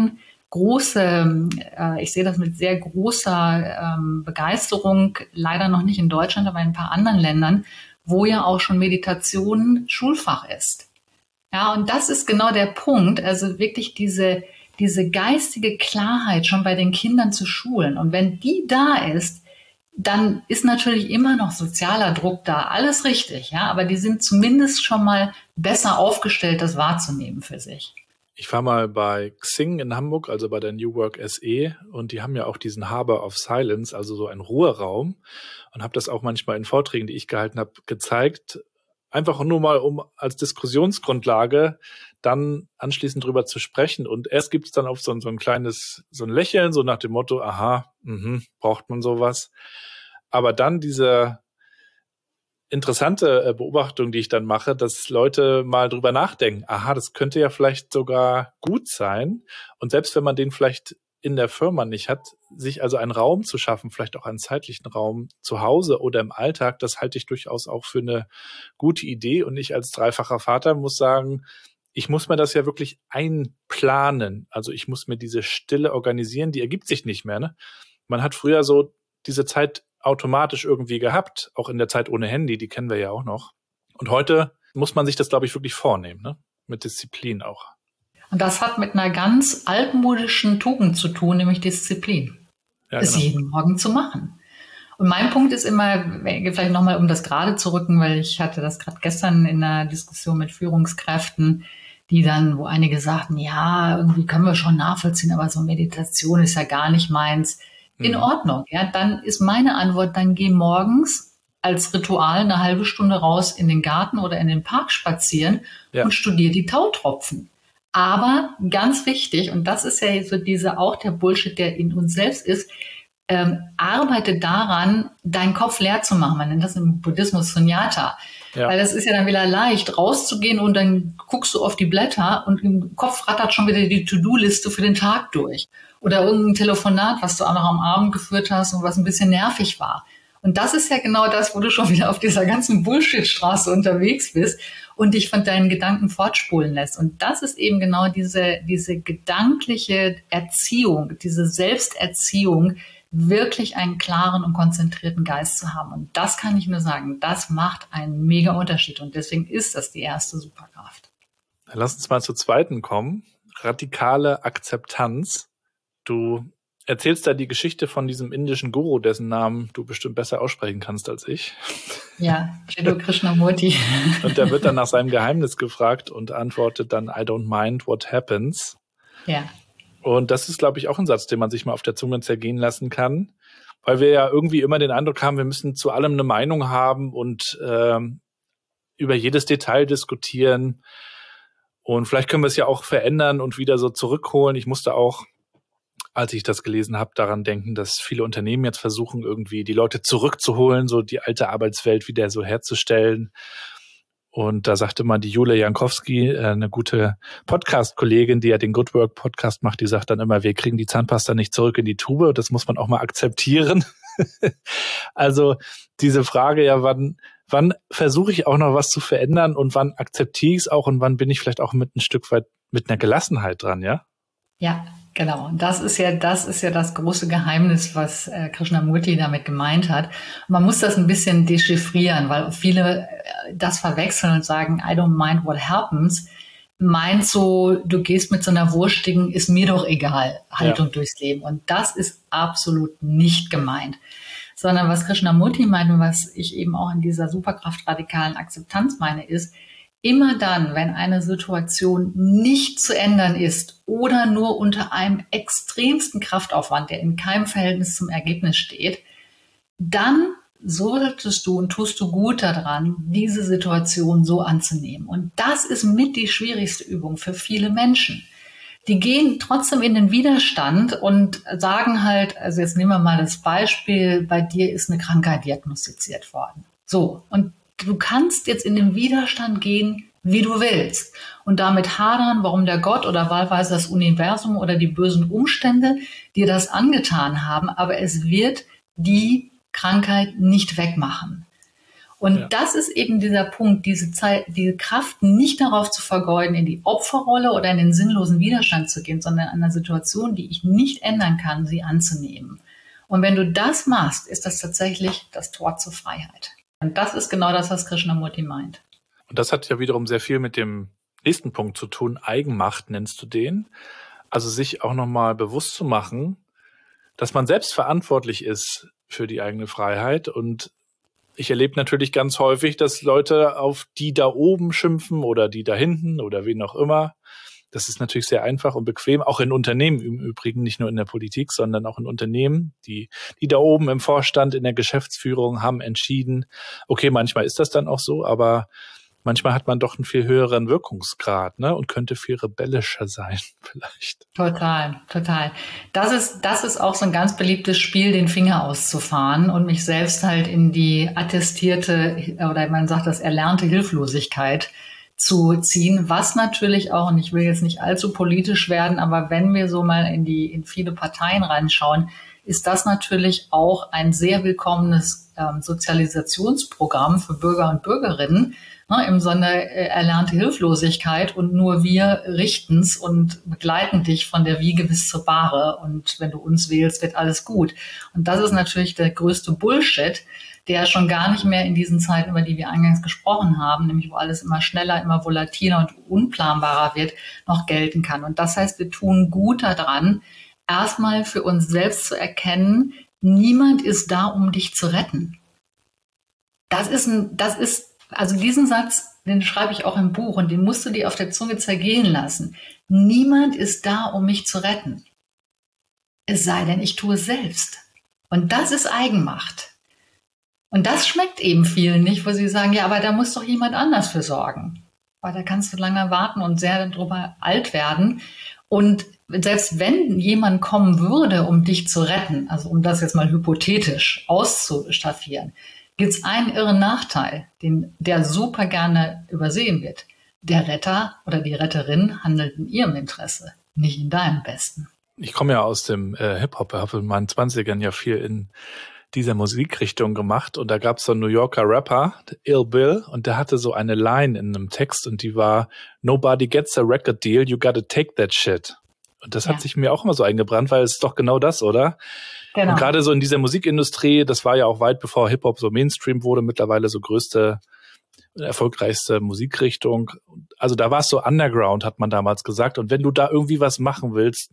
Speaker 2: ich sehe das mit sehr großer Begeisterung, leider noch nicht in Deutschland, aber in ein paar anderen Ländern, wo ja auch schon Meditation Schulfach ist. Ja, und das ist genau der Punkt, also wirklich diese geistige Klarheit schon bei den Kindern zu schulen. Und wenn die da ist, dann ist natürlich immer noch sozialer Druck da, alles richtig, ja, aber die sind zumindest schon mal besser aufgestellt, das wahrzunehmen für sich.
Speaker 4: Ich war mal bei Xing in Hamburg, also bei der New Work SE, und die haben ja auch diesen Harbor of Silence, also so einen Ruheraum, und habe das auch manchmal in Vorträgen, die ich gehalten habe, gezeigt, einfach nur mal, um als Diskussionsgrundlage dann anschließend drüber zu sprechen. Und erst gibt es dann auf so ein kleines, so ein Lächeln, so nach dem Motto, aha, braucht man sowas. Aber dann diese interessante Beobachtung, die ich dann mache, dass Leute mal drüber nachdenken, aha, das könnte ja vielleicht sogar gut sein. Und selbst wenn man den vielleicht in der Firma nicht hat, sich also einen Raum zu schaffen, vielleicht auch einen zeitlichen Raum zu Hause oder im Alltag, das halte ich durchaus auch für eine gute Idee. Und ich als dreifacher Vater muss sagen, ich muss mir das ja wirklich einplanen. Also ich muss mir diese Stille organisieren, die ergibt sich nicht mehr. Ne? Man hat früher so diese Zeit automatisch irgendwie gehabt, auch in der Zeit ohne Handy, die kennen wir ja auch noch. Und heute muss man sich das, glaube ich, wirklich vornehmen, ne? Mit Disziplin auch.
Speaker 2: Und das hat mit einer ganz altmodischen Tugend zu tun, nämlich Disziplin. Ja, es jeden Morgen zu machen. Und mein Punkt ist immer, vielleicht nochmal, um das gerade zu rücken, weil ich hatte das gerade gestern in einer Diskussion mit Führungskräften, wo einige sagten, ja, irgendwie können wir schon nachvollziehen, aber so Meditation ist ja gar nicht meins. In Ordnung, ja, dann ist meine Antwort, dann geh morgens als Ritual eine halbe Stunde raus in den Garten oder in den Park spazieren und studier die Tautropfen. Aber ganz wichtig, und das ist ja so auch der Bullshit, der in uns selbst ist, arbeite daran, deinen Kopf leer zu machen. Man nennt das im Buddhismus Sunyata. Ja. Weil das ist ja dann wieder leicht, rauszugehen und dann guckst du auf die Blätter und im Kopf rattert schon wieder die To-Do-Liste für den Tag durch. Oder irgendein Telefonat, was du auch noch am Abend geführt hast und was ein bisschen nervig war. Und das ist ja genau das, wo du schon wieder auf dieser ganzen Bullshit-Straße unterwegs bist und dich von deinen Gedanken fortspulen lässt. Und das ist eben genau diese gedankliche Erziehung, diese Selbsterziehung, wirklich einen klaren und konzentrierten Geist zu haben. Und das kann ich nur sagen, das macht einen mega Unterschied. Und deswegen ist das die erste Superkraft.
Speaker 4: Dann lass uns mal zur zweiten kommen. Radikale Akzeptanz. Du erzählst da die Geschichte von diesem indischen Guru, dessen Namen du bestimmt besser aussprechen kannst als ich.
Speaker 2: Ja, Jiddu Krishnamurti.
Speaker 4: Und der wird dann nach seinem Geheimnis gefragt und antwortet dann, I don't mind what happens.
Speaker 2: Ja.
Speaker 4: Und das ist, glaube ich, auch ein Satz, den man sich mal auf der Zunge zergehen lassen kann, weil wir ja irgendwie immer den Eindruck haben, wir müssen zu allem eine Meinung haben und über jedes Detail diskutieren. Und vielleicht können wir es ja auch verändern und wieder so zurückholen. Ich musste auch, als ich das gelesen habe, daran denken, dass viele Unternehmen jetzt versuchen, irgendwie die Leute zurückzuholen, so die alte Arbeitswelt wieder so herzustellen. Und da sagte mal die Julia Jankowski, eine gute Podcast-Kollegin, die ja den Good Work Podcast macht, die sagt dann immer, wir kriegen die Zahnpasta nicht zurück in die Tube. Das muss man auch mal akzeptieren. Also diese Frage, ja, wann versuche ich auch noch was zu verändern und wann akzeptiere ich es auch und wann bin ich vielleicht auch mit ein Stück weit mit einer Gelassenheit dran, ja?
Speaker 2: Ja, genau. Und das ist ja das große Geheimnis, was Krishnamurti damit gemeint hat. Und man muss das ein bisschen dechiffrieren, weil viele das verwechseln und sagen, I don't mind what happens, meint so, du gehst mit so einer wurstigen, ist mir doch egal, Haltung durchs Leben. Und das ist absolut nicht gemeint. Sondern was Krishnamurti meint und was ich eben auch in dieser Superkraft radikalen Akzeptanz meine, ist, immer dann, wenn eine Situation nicht zu ändern ist oder nur unter einem extremsten Kraftaufwand, der in keinem Verhältnis zum Ergebnis steht, dann solltest du und tust du gut daran, diese Situation so anzunehmen. Und das ist mit die schwierigste Übung für viele Menschen. Die gehen trotzdem in den Widerstand und sagen halt, also jetzt nehmen wir mal das Beispiel, bei dir ist eine Krankheit diagnostiziert worden. So, und du kannst jetzt in den Widerstand gehen, wie du willst. Und damit hadern, warum der Gott oder wahlweise das Universum oder die bösen Umstände dir das angetan haben. Aber es wird die Krankheit nicht wegmachen. Und das ist eben dieser Punkt, diese Kraft nicht darauf zu vergeuden, in die Opferrolle oder in den sinnlosen Widerstand zu gehen, sondern an einer Situation, die ich nicht ändern kann, sie anzunehmen. Und wenn du das machst, ist das tatsächlich das Tor zur Freiheit. Und das ist genau das, was Krishnamurti meint.
Speaker 4: Und das hat ja wiederum sehr viel mit dem nächsten Punkt zu tun. Eigenmacht nennst du den. Also sich auch nochmal bewusst zu machen, dass man selbst verantwortlich ist für die eigene Freiheit. Und ich erlebe natürlich ganz häufig, dass Leute auf die da oben schimpfen oder die da hinten oder wen auch immer. Das ist natürlich sehr einfach und bequem, auch in Unternehmen im Übrigen, nicht nur in der Politik, sondern auch in Unternehmen. Die da oben im Vorstand, in der Geschäftsführung haben entschieden, okay, manchmal ist das dann auch so, aber manchmal hat man doch einen viel höheren Wirkungsgrad, ne, und könnte viel rebellischer sein vielleicht.
Speaker 2: Total. Das ist auch so ein ganz beliebtes Spiel, den Finger auszufahren und mich selbst halt in die attestierte, oder man sagt das, erlernte Hilflosigkeit zu ziehen, was natürlich auch, und ich will jetzt nicht allzu politisch werden, aber wenn wir so mal in viele Parteien reinschauen, ist das natürlich auch ein sehr willkommenes Sozialisationsprogramm für Bürger und Bürgerinnen, ne, im Sinne erlernte Hilflosigkeit und nur wir richten's und begleiten dich von der Wiege bis zur Bahre und wenn du uns wählst, wird alles gut. Und das ist natürlich der größte Bullshit, der schon gar nicht mehr in diesen Zeiten, über die wir eingangs gesprochen haben, nämlich wo alles immer schneller, immer volatiler und unplanbarer wird, noch gelten kann. Und das heißt, wir tun gut daran, erstmal für uns selbst zu erkennen, niemand ist da, um dich zu retten. Also diesen Satz, den schreibe ich auch im Buch und den musst du dir auf der Zunge zergehen lassen. Niemand ist da, um mich zu retten. Es sei denn, ich tue es selbst. Und das ist Eigenmacht. Und das schmeckt eben vielen nicht, wo sie sagen, ja, aber da muss doch jemand anders für sorgen. Weil da kannst du lange warten und sehr darüber alt werden. Und selbst wenn jemand kommen würde, um dich zu retten, also um das jetzt mal hypothetisch auszustaffieren, gibt es einen irren Nachteil, der super gerne übersehen wird. Der Retter oder die Retterin handelt in ihrem Interesse, nicht in deinem Besten.
Speaker 4: Ich komme ja aus dem Hip-Hop, habe in meinen 20ern ja viel in dieser Musikrichtung gemacht und da gab es so einen New Yorker Rapper, Ill Bill, und der hatte so eine Line in einem Text und die war, "Nobody gets a record deal, you gotta take that shit." Und das hat sich mir auch immer so eingebrannt, weil es ist doch genau das, oder? Genau. Und gerade so in dieser Musikindustrie, das war ja auch weit bevor Hip-Hop so Mainstream wurde, mittlerweile so größte erfolgreichste Musikrichtung. Also da war es so underground, hat man damals gesagt. Und wenn du da irgendwie was machen willst,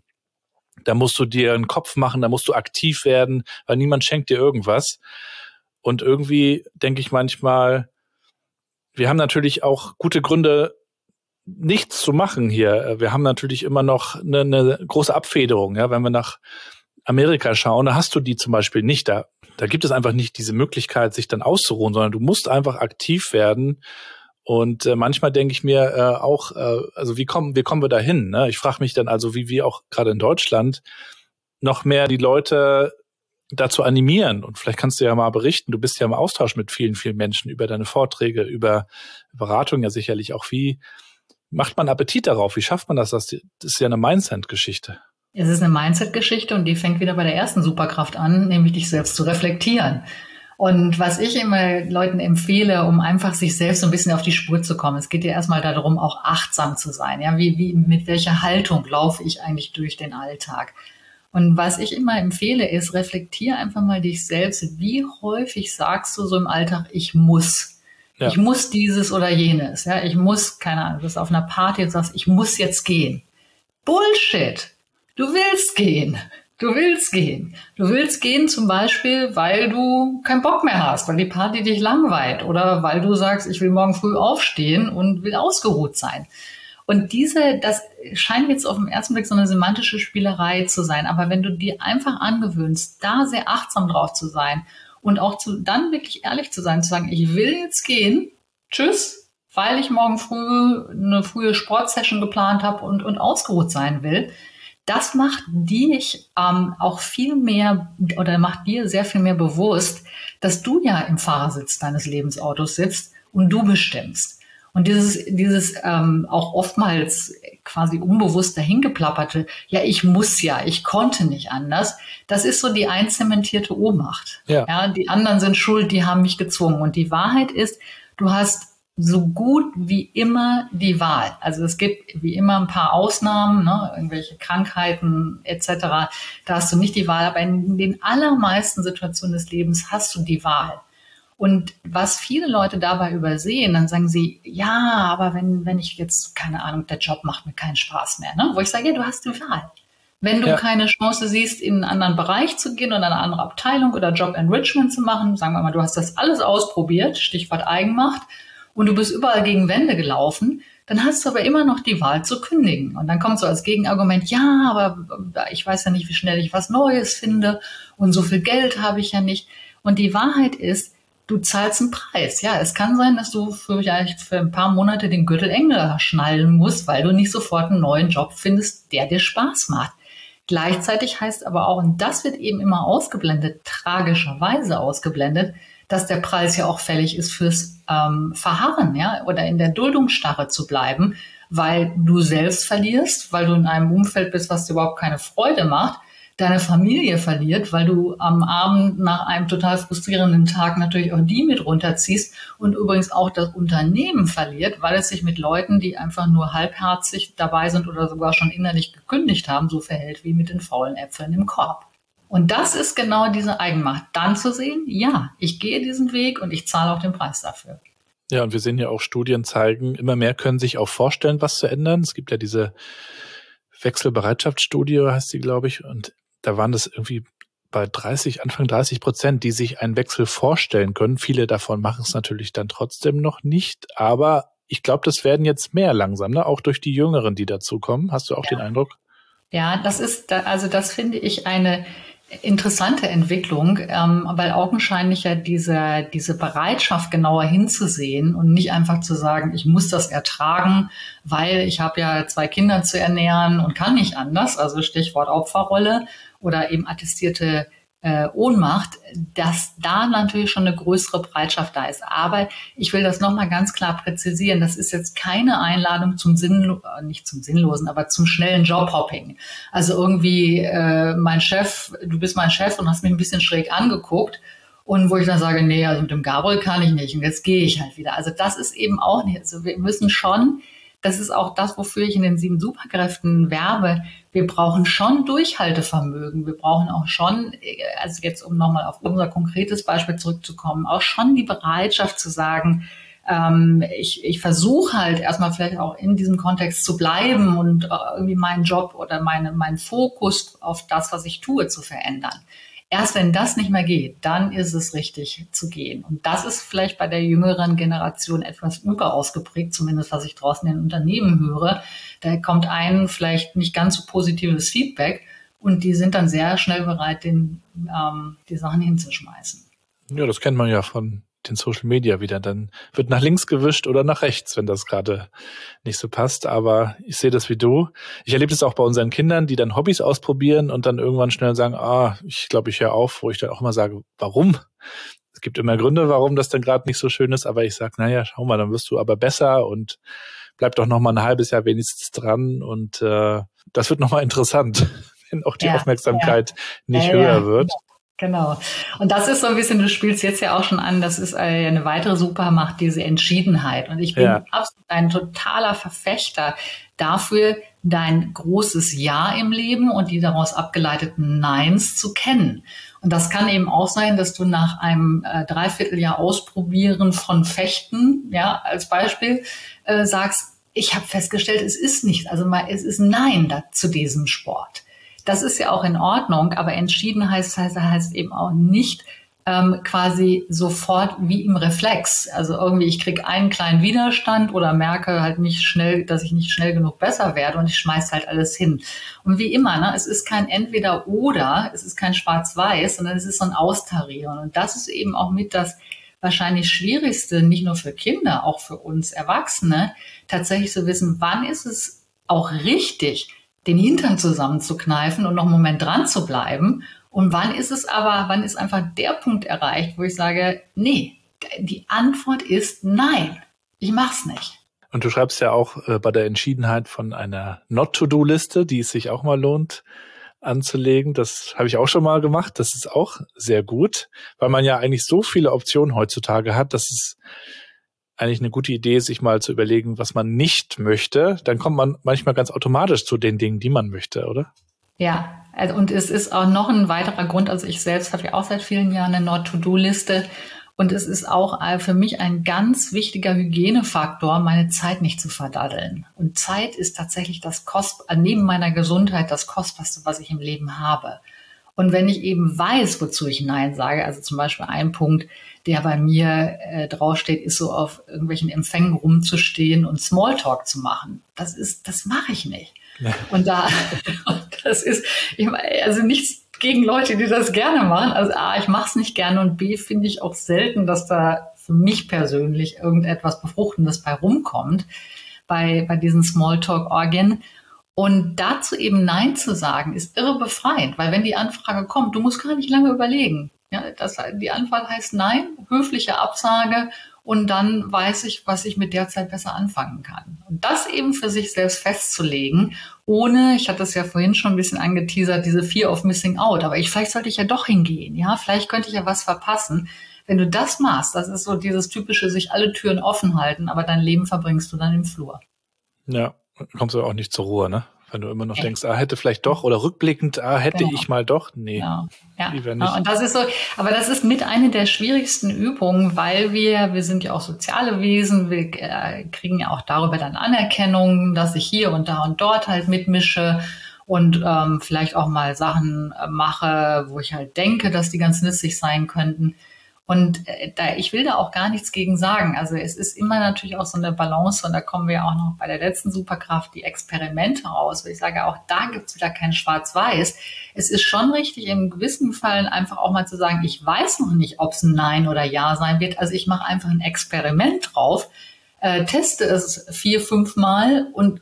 Speaker 4: da musst du dir einen Kopf machen, da musst du aktiv werden, weil niemand schenkt dir irgendwas. Und irgendwie denke ich manchmal, wir haben natürlich auch gute Gründe, nichts zu machen hier. Wir haben natürlich immer noch eine große Abfederung. Ja, wenn wir nach Amerika schauen, da hast du die zum Beispiel nicht. Da gibt es einfach nicht diese Möglichkeit, sich dann auszuruhen, sondern du musst einfach aktiv werden. Und manchmal denke ich mir auch, also wie kommen wir da hin? Ne? Ich frage mich dann also, wie wir auch gerade in Deutschland noch mehr die Leute dazu animieren. Und vielleicht kannst du ja mal berichten, du bist ja im Austausch mit vielen, vielen Menschen über deine Vorträge, über Beratung ja sicherlich auch. Wie macht man Appetit darauf? Wie schafft man das? Das ist ja eine Mindset-Geschichte.
Speaker 2: Es ist eine Mindset-Geschichte und die fängt wieder bei der ersten Superkraft an, nämlich dich selbst zu reflektieren. Und was ich immer Leuten empfehle, um einfach sich selbst so ein bisschen auf die Spur zu kommen, es geht ja erstmal darum, auch achtsam zu sein. Ja, mit welcher Haltung laufe ich eigentlich durch den Alltag? Und was ich immer empfehle, ist, reflektiere einfach mal dich selbst. Wie häufig sagst du so im Alltag, ich muss? Ja. Ich muss dieses oder jenes. Ja, ich muss, keine Ahnung, du bist auf einer Party und sagst, ich muss jetzt gehen. Bullshit! Du willst gehen. Du willst gehen. Du willst gehen zum Beispiel, weil du keinen Bock mehr hast, weil die Party dich langweilt oder weil du sagst, ich will morgen früh aufstehen und will ausgeruht sein. Und das scheint jetzt auf den ersten Blick so eine semantische Spielerei zu sein. Aber wenn du dir einfach angewöhnst, da sehr achtsam drauf zu sein und auch dann wirklich ehrlich zu sein, zu sagen, ich will jetzt gehen, tschüss, weil ich morgen früh eine frühe Sportsession geplant habe und ausgeruht sein will, das macht dich auch viel mehr oder macht dir sehr viel mehr bewusst, dass du ja im Fahrersitz deines Lebensautos sitzt und du bestimmst. Und dieses auch oftmals quasi unbewusst dahingeplapperte, ja, ich muss ja, ich konnte nicht anders, das ist so die einzementierte Ohnmacht. Ja, die anderen sind schuld, die haben mich gezwungen. Und die Wahrheit ist, du hast so gut wie immer die Wahl. Also es gibt wie immer ein paar Ausnahmen, ne, irgendwelche Krankheiten etc. Da hast du nicht die Wahl, aber in den allermeisten Situationen des Lebens hast du die Wahl. Und was viele Leute dabei übersehen, dann sagen sie, ja, aber wenn ich jetzt, keine Ahnung, der Job macht mir keinen Spaß mehr. Ne? Wo ich sage, ja, du hast die Wahl. Wenn du keine Chance siehst, in einen anderen Bereich zu gehen oder eine andere Abteilung oder Job Enrichment zu machen, sagen wir mal, du hast das alles ausprobiert, Stichwort Eigenmacht, und du bist überall gegen Wände gelaufen, dann hast du aber immer noch die Wahl zu kündigen. Und dann kommt so als Gegenargument, ja, aber ich weiß ja nicht, wie schnell ich was Neues finde und so viel Geld habe ich ja nicht. Und die Wahrheit ist, du zahlst einen Preis. Ja, es kann sein, dass du vielleicht für ein paar Monate den Gürtel enger schnallen musst, weil du nicht sofort einen neuen Job findest, der dir Spaß macht. Gleichzeitig heißt aber auch, und das wird eben immer ausgeblendet, tragischerweise ausgeblendet, dass der Preis ja auch fällig ist fürs Verharren, ja, oder in der Duldungsstarre zu bleiben, weil du selbst verlierst, weil du in einem Umfeld bist, was dir überhaupt keine Freude macht, deine Familie verliert, weil du am Abend nach einem total frustrierenden Tag natürlich auch die mit runterziehst und übrigens auch das Unternehmen verliert, weil es sich mit Leuten, die einfach nur halbherzig dabei sind oder sogar schon innerlich gekündigt haben, so verhält wie mit den faulen Äpfeln im Korb. Und das ist genau diese Eigenmacht. Dann zu sehen, ja, ich gehe diesen Weg und ich zahle auch den Preis dafür.
Speaker 4: Ja, und wir sehen ja auch, Studien zeigen, immer mehr können sich auch vorstellen, was zu ändern. Es gibt ja diese Wechselbereitschaftsstudie, heißt die, glaube ich, und da waren das irgendwie bei Anfang 30%, die sich einen Wechsel vorstellen können. Viele davon machen es natürlich dann trotzdem noch nicht, aber ich glaube, das werden jetzt mehr langsam, ne? Auch durch die Jüngeren, die dazukommen. Hast du auch den Eindruck?
Speaker 2: Ja, das finde ich eine interessante Entwicklung, weil augenscheinlich ja diese Bereitschaft genauer hinzusehen und nicht einfach zu sagen, ich muss das ertragen, weil ich habe ja 2 Kinder zu ernähren und kann nicht anders, also Stichwort Opferrolle oder eben attestierte Ohnmacht, dass da natürlich schon eine größere Bereitschaft da ist. Aber ich will das nochmal ganz klar präzisieren. Das ist jetzt keine Einladung nicht zum Sinnlosen, aber zum schnellen Jobhopping. Also irgendwie du bist mein Chef und hast mich ein bisschen schräg angeguckt. Und wo ich dann sage, nee, also mit dem Gabriel kann ich nicht und jetzt gehe ich halt wieder. Also das ist eben auch nicht, also wir müssen schon, das ist auch das, wofür ich in den 7 Superkräften werbe. Wir brauchen schon Durchhaltevermögen. Wir brauchen auch schon, also jetzt um nochmal auf unser konkretes Beispiel zurückzukommen, auch schon die Bereitschaft zu sagen, ich versuche halt erstmal vielleicht auch in diesem Kontext zu bleiben und irgendwie meinen Job oder meinen Fokus auf das, was ich tue, zu verändern. Erst wenn das nicht mehr geht, dann ist es richtig zu gehen. Und das ist vielleicht bei der jüngeren Generation etwas überausgeprägt, zumindest was ich draußen in den Unternehmen höre. Da kommt ein vielleicht nicht ganz so positives Feedback und die sind dann sehr schnell bereit, die Sachen hinzuschmeißen.
Speaker 4: Ja, das kennt man ja von den Social Media wieder. Dann wird nach links gewischt oder nach rechts, wenn das gerade nicht so passt. Aber ich sehe das wie du. Ich erlebe das auch bei unseren Kindern, die dann Hobbys ausprobieren und dann irgendwann schnell sagen, ich glaube, ich höre auf, wo ich dann auch immer sage, warum? Es gibt immer Gründe, warum das dann gerade nicht so schön ist. Aber ich sage, naja, schau mal, dann wirst du aber besser und bleib doch noch mal ein halbes Jahr wenigstens dran. Und das wird noch mal interessant, wenn auch die Aufmerksamkeit nicht höher wird.
Speaker 2: Genau. Und das ist so ein bisschen, du spielst jetzt ja auch schon an, das ist eine weitere Supermacht, diese Entschiedenheit. Und ich bin absolut ein totaler Verfechter dafür, dein großes Ja im Leben und die daraus abgeleiteten Neins zu kennen. Und das kann eben auch sein, dass du nach einem Dreivierteljahr Ausprobieren von Fechten, als Beispiel, sagst, ich habe festgestellt, es ist nicht, also es ist Nein zu diesem Sport. Das ist ja auch in Ordnung, aber entschieden heißt eben auch nicht quasi sofort wie im Reflex. Also irgendwie, ich kriege einen kleinen Widerstand oder merke halt nicht schnell, dass ich nicht schnell genug besser werde und ich schmeiß halt alles hin. Und wie immer, es ist kein Entweder-Oder, es ist kein Schwarz-Weiß, sondern es ist so ein Austarieren. Und das ist eben auch mit das wahrscheinlich Schwierigste, nicht nur für Kinder, auch für uns Erwachsene, tatsächlich zu wissen, wann ist es auch richtig, den Hintern zusammenzukneifen und noch einen Moment dran zu bleiben. Und wann ist einfach der Punkt erreicht, wo ich sage, nee, die Antwort ist nein, ich mach's nicht.
Speaker 4: Und du schreibst ja auch bei der Entschiedenheit von einer Not-to-Do-Liste, die es sich auch mal lohnt anzulegen. Das habe ich auch schon mal gemacht. Das ist auch sehr gut, weil man ja eigentlich so viele Optionen heutzutage hat, dass es eigentlich eine gute Idee, sich mal zu überlegen, was man nicht möchte. Dann kommt man manchmal ganz automatisch zu den Dingen, die man möchte, oder?
Speaker 2: Ja, also, und es ist auch noch ein weiterer Grund, also ich selbst habe ja auch seit vielen Jahren eine Not-to-Do-Liste und es ist auch für mich ein ganz wichtiger Hygienefaktor, meine Zeit nicht zu verdaddeln. Und Zeit ist tatsächlich neben meiner Gesundheit das Kostbarste, was ich im Leben habe. Und wenn ich eben weiß, wozu ich Nein sage, also zum Beispiel ein Punkt, der bei mir draufsteht, ist so auf irgendwelchen Empfängen rumzustehen und Smalltalk zu machen. Das mache ich nicht. Ja. Und das ist, also nichts gegen Leute, die das gerne machen. Also A, ich mache es nicht gerne und B, finde ich auch selten, dass da für mich persönlich irgendetwas Befruchtendes bei rumkommt, bei diesen Smalltalk-Orgien. Und dazu eben Nein zu sagen, ist irre befreiend, weil wenn die Anfrage kommt, du musst gar nicht lange überlegen. Ja, die Antwort heißt Nein, höfliche Absage und dann weiß ich, was ich mit der Zeit besser anfangen kann. Und das eben für sich selbst festzulegen, ohne, ich hatte es ja vorhin schon ein bisschen angeteasert, diese Fear of Missing Out, aber vielleicht sollte ich ja doch hingehen, vielleicht könnte ich ja was verpassen. Wenn du das machst, das ist so dieses typische, sich alle Türen offen halten, aber dein Leben verbringst du dann im Flur.
Speaker 4: Ja. Kommst du auch nicht zur Ruhe, ne? Wenn du immer noch denkst, hätte vielleicht doch, oder rückblickend, hätte ich mal doch. Nee, lieber nicht.
Speaker 2: Und das ist so, aber das ist mit einer der schwierigsten Übungen, weil wir sind ja auch soziale Wesen, wir kriegen ja auch darüber dann Anerkennung, dass ich hier und da und dort halt mitmische und vielleicht auch mal Sachen mache, wo ich halt denke, dass die ganz nützlich sein könnten. Und ich will da auch gar nichts gegen sagen. Also es ist immer natürlich auch so eine Balance und da kommen wir auch noch bei der letzten Superkraft, die Experimente raus. Weil ich sage, auch da gibt's wieder kein Schwarz-Weiß. Es ist schon richtig, in gewissen Fällen einfach auch mal zu sagen, ich weiß noch nicht, ob es ein Nein oder Ja sein wird. Also ich mache einfach ein Experiment drauf, teste es 4-5 Mal und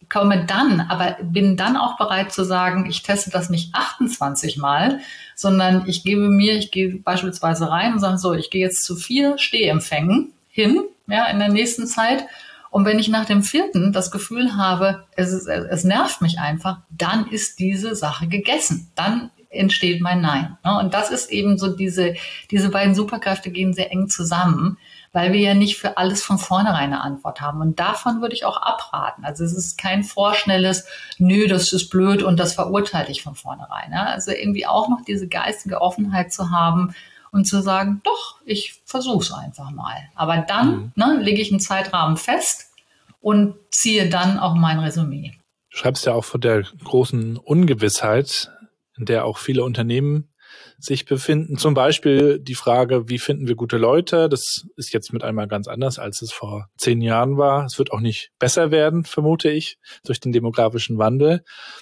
Speaker 2: bin dann auch bereit zu sagen, ich teste das nicht 28 Mal, sondern ich gehe beispielsweise rein und sage so, ich gehe jetzt zu 4 Stehempfängen hin, in der nächsten Zeit. Und wenn ich nach dem 4. das Gefühl habe, es nervt mich einfach, dann ist diese Sache gegessen. Dann entsteht mein Nein. Und das ist eben so, diese beiden Superkräfte gehen sehr eng zusammen, weil wir ja nicht für alles von vornherein eine Antwort haben. Und davon würde ich auch abraten. Also es ist kein vorschnelles, nö, das ist blöd und das verurteile ich von vornherein. Also irgendwie auch noch diese geistige Offenheit zu haben und zu sagen, doch, ich versuch's einfach mal. Aber dann lege ich einen Zeitrahmen fest und ziehe dann auch mein Resümee.
Speaker 4: Du schreibst ja auch von der großen Ungewissheit, in der auch viele Unternehmen sich befinden. Zum Beispiel die Frage, wie finden wir gute Leute? Das ist jetzt mit einmal ganz anders, als es vor 10 Jahren war. Es wird auch nicht besser werden, vermute ich, durch den demografischen Wandel.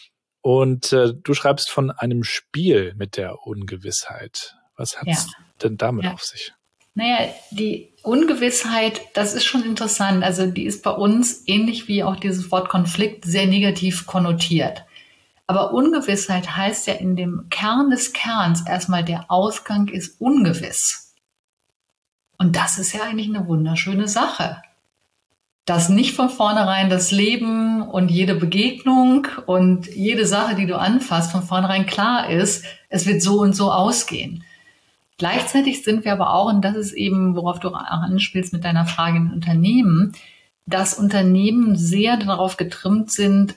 Speaker 4: Und du schreibst von einem Spiel mit der Ungewissheit. Was hat es denn damit auf sich?
Speaker 2: Naja, die Ungewissheit, das ist schon interessant. Also die ist bei uns, ähnlich wie auch dieses Wort Konflikt, sehr negativ konnotiert. Aber Ungewissheit heißt ja in dem Kern des Kerns erstmal, der Ausgang ist ungewiss. Und das ist ja eigentlich eine wunderschöne Sache. Dass nicht von vornherein das Leben und jede Begegnung und jede Sache, die du anfasst, von vornherein klar ist, es wird so und so ausgehen. Gleichzeitig sind wir aber auch, und das ist eben, worauf du auch anspielst mit deiner Frage in Unternehmen, dass Unternehmen sehr darauf getrimmt sind,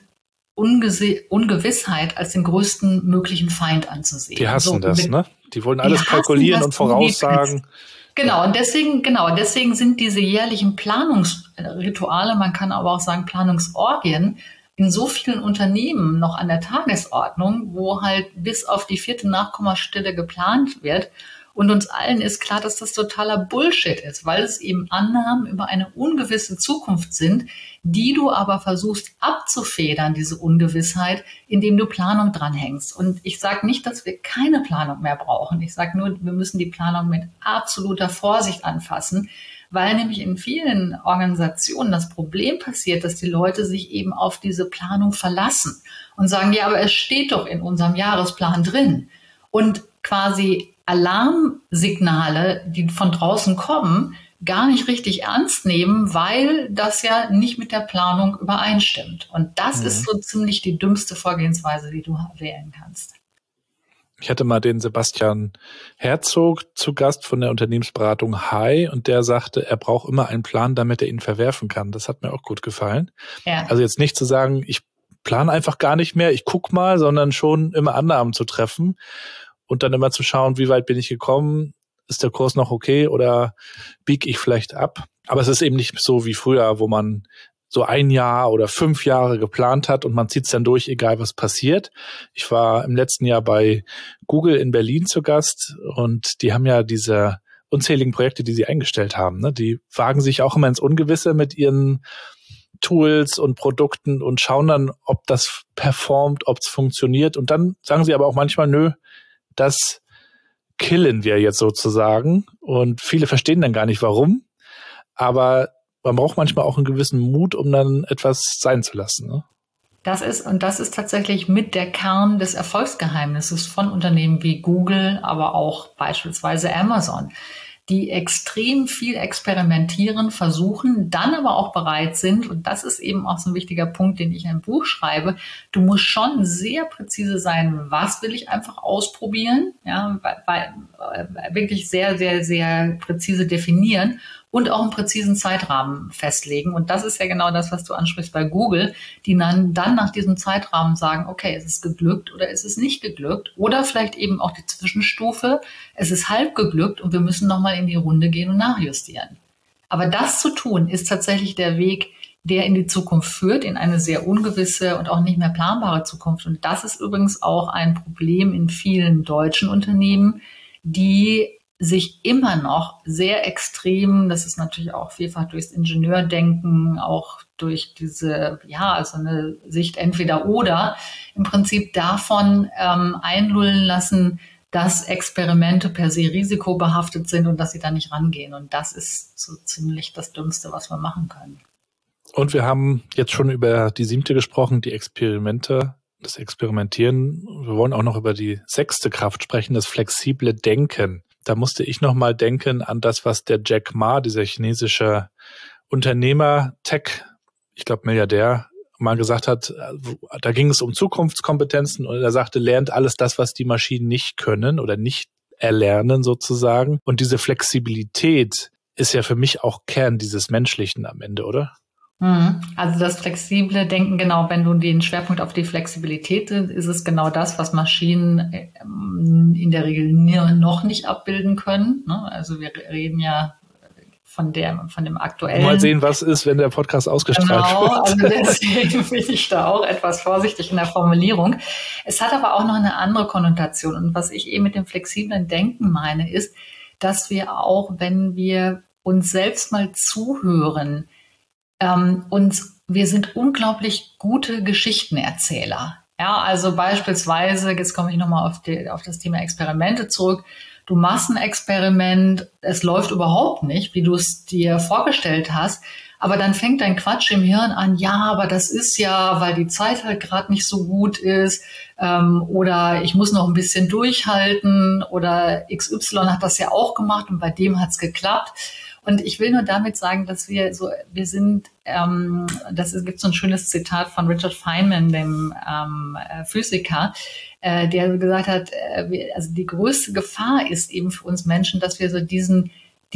Speaker 2: Ungewissheit als den größten möglichen Feind anzusehen.
Speaker 4: Die hassen das, ne? Die wollen alles kalkulieren und voraussagen.
Speaker 2: Genau, und deswegen sind diese jährlichen Planungsrituale, man kann aber auch sagen Planungsorgien, in so vielen Unternehmen noch an der Tagesordnung, wo halt bis auf die 4. Nachkommastelle geplant wird. Und uns allen ist klar, dass das totaler Bullshit ist, weil es eben Annahmen über eine ungewisse Zukunft sind, die du aber versuchst abzufedern, diese Ungewissheit, indem du Planung dranhängst. Und ich sage nicht, dass wir keine Planung mehr brauchen. Ich sage nur, wir müssen die Planung mit absoluter Vorsicht anfassen, weil nämlich in vielen Organisationen das Problem passiert, dass die Leute sich eben auf diese Planung verlassen und sagen, ja, aber es steht doch in unserem Jahresplan drin. Und quasi Alarmsignale, die von draußen kommen, gar nicht richtig ernst nehmen, weil das ja nicht mit der Planung übereinstimmt. Und das ist so ziemlich die dümmste Vorgehensweise, die du wählen kannst.
Speaker 4: Ich hatte mal den Sebastian Herzog zu Gast von der Unternehmensberatung Hai und der sagte, er braucht immer einen Plan, damit er ihn verwerfen kann. Das hat mir auch gut gefallen. Ja. Also jetzt nicht zu sagen, ich plane einfach gar nicht mehr, ich guck mal, sondern schon immer Annahmen zu treffen. Und dann immer zu schauen, wie weit bin ich gekommen, ist der Kurs noch okay oder biege ich vielleicht ab? Aber es ist eben nicht so wie früher, wo man so 1 Jahr oder 5 Jahre geplant hat und man zieht es dann durch, egal was passiert. Ich war im letzten Jahr bei Google in Berlin zu Gast und die haben ja diese unzähligen Projekte, die sie eingestellt haben, ne? Die wagen sich auch immer ins Ungewisse mit ihren Tools und Produkten und schauen dann, ob das performt, ob es funktioniert. Und dann sagen sie aber auch manchmal, nö, das killen wir jetzt sozusagen. Und viele verstehen dann gar nicht, warum. Aber man braucht manchmal auch einen gewissen Mut, um dann etwas sein zu lassen. Ne?
Speaker 2: Das ist tatsächlich mit der Kern des Erfolgsgeheimnisses von Unternehmen wie Google, aber auch beispielsweise Amazon, die extrem viel experimentieren, versuchen, dann aber auch bereit sind, und das ist eben auch so ein wichtiger Punkt, den ich in einem Buch schreibe, du musst schon sehr präzise sein, was will ich einfach ausprobieren, ja, wirklich sehr, sehr, sehr präzise definieren und auch einen präzisen Zeitrahmen festlegen. Und das ist ja genau das, was du ansprichst bei Google, die dann nach diesem Zeitrahmen sagen, okay, ist es geglückt oder ist es nicht geglückt? Oder vielleicht eben auch die Zwischenstufe, es ist halb geglückt und wir müssen nochmal in die Runde gehen und nachjustieren. Aber das zu tun, ist tatsächlich der Weg, der in die Zukunft führt, in eine sehr ungewisse und auch nicht mehr planbare Zukunft. Und das ist übrigens auch ein Problem in vielen deutschen Unternehmen, die sich immer noch sehr extrem, das ist natürlich auch vielfach durchs Ingenieurdenken, auch durch diese, also eine Sicht entweder oder, im Prinzip davon einlullen lassen, dass Experimente per se risikobehaftet sind und dass sie da nicht rangehen. Und das ist so ziemlich das Dümmste, was wir machen können.
Speaker 4: Und wir haben jetzt schon über die 7. gesprochen, die Experimente, das Experimentieren. Wir wollen auch noch über die 6. Kraft sprechen, das flexible Denken. Da musste ich nochmal denken an das, was der Jack Ma, dieser chinesische Unternehmer, ich glaube Milliardär, mal gesagt hat. Da ging es um Zukunftskompetenzen und er sagte, lernt alles das, was die Maschinen nicht können oder nicht erlernen sozusagen. Und diese Flexibilität ist ja für mich auch Kern dieses Menschlichen am Ende, oder?
Speaker 2: Also das flexible Denken, genau, wenn du den Schwerpunkt auf die Flexibilität sind, ist es genau das, was Maschinen in der Regel noch nicht abbilden können. Also wir reden ja von dem aktuellen.
Speaker 4: Mal sehen, was ist, wenn der Podcast ausgestrahlt wird.
Speaker 2: Genau, also deswegen bin ich da auch etwas vorsichtig in der Formulierung. Es hat aber auch noch eine andere Konnotation. Und was ich eben mit dem flexiblen Denken meine, ist, dass wir auch, wenn wir uns selbst mal zuhören, wir sind unglaublich gute Geschichtenerzähler. Ja, also beispielsweise, jetzt komme ich nochmal auf das Thema Experimente zurück. Du machst ein Experiment, es läuft überhaupt nicht, wie du es dir vorgestellt hast, aber dann fängt dein Quatsch im Hirn an, ja, aber das ist ja, weil die Zeit halt gerade nicht so gut ist, oder ich muss noch ein bisschen durchhalten, oder XY hat das ja auch gemacht und bei dem hat's geklappt. Und ich will nur damit sagen, dass es gibt so ein schönes Zitat von Richard Feynman, dem Physiker, der gesagt hat, also die größte Gefahr ist eben für uns Menschen, dass wir so diesem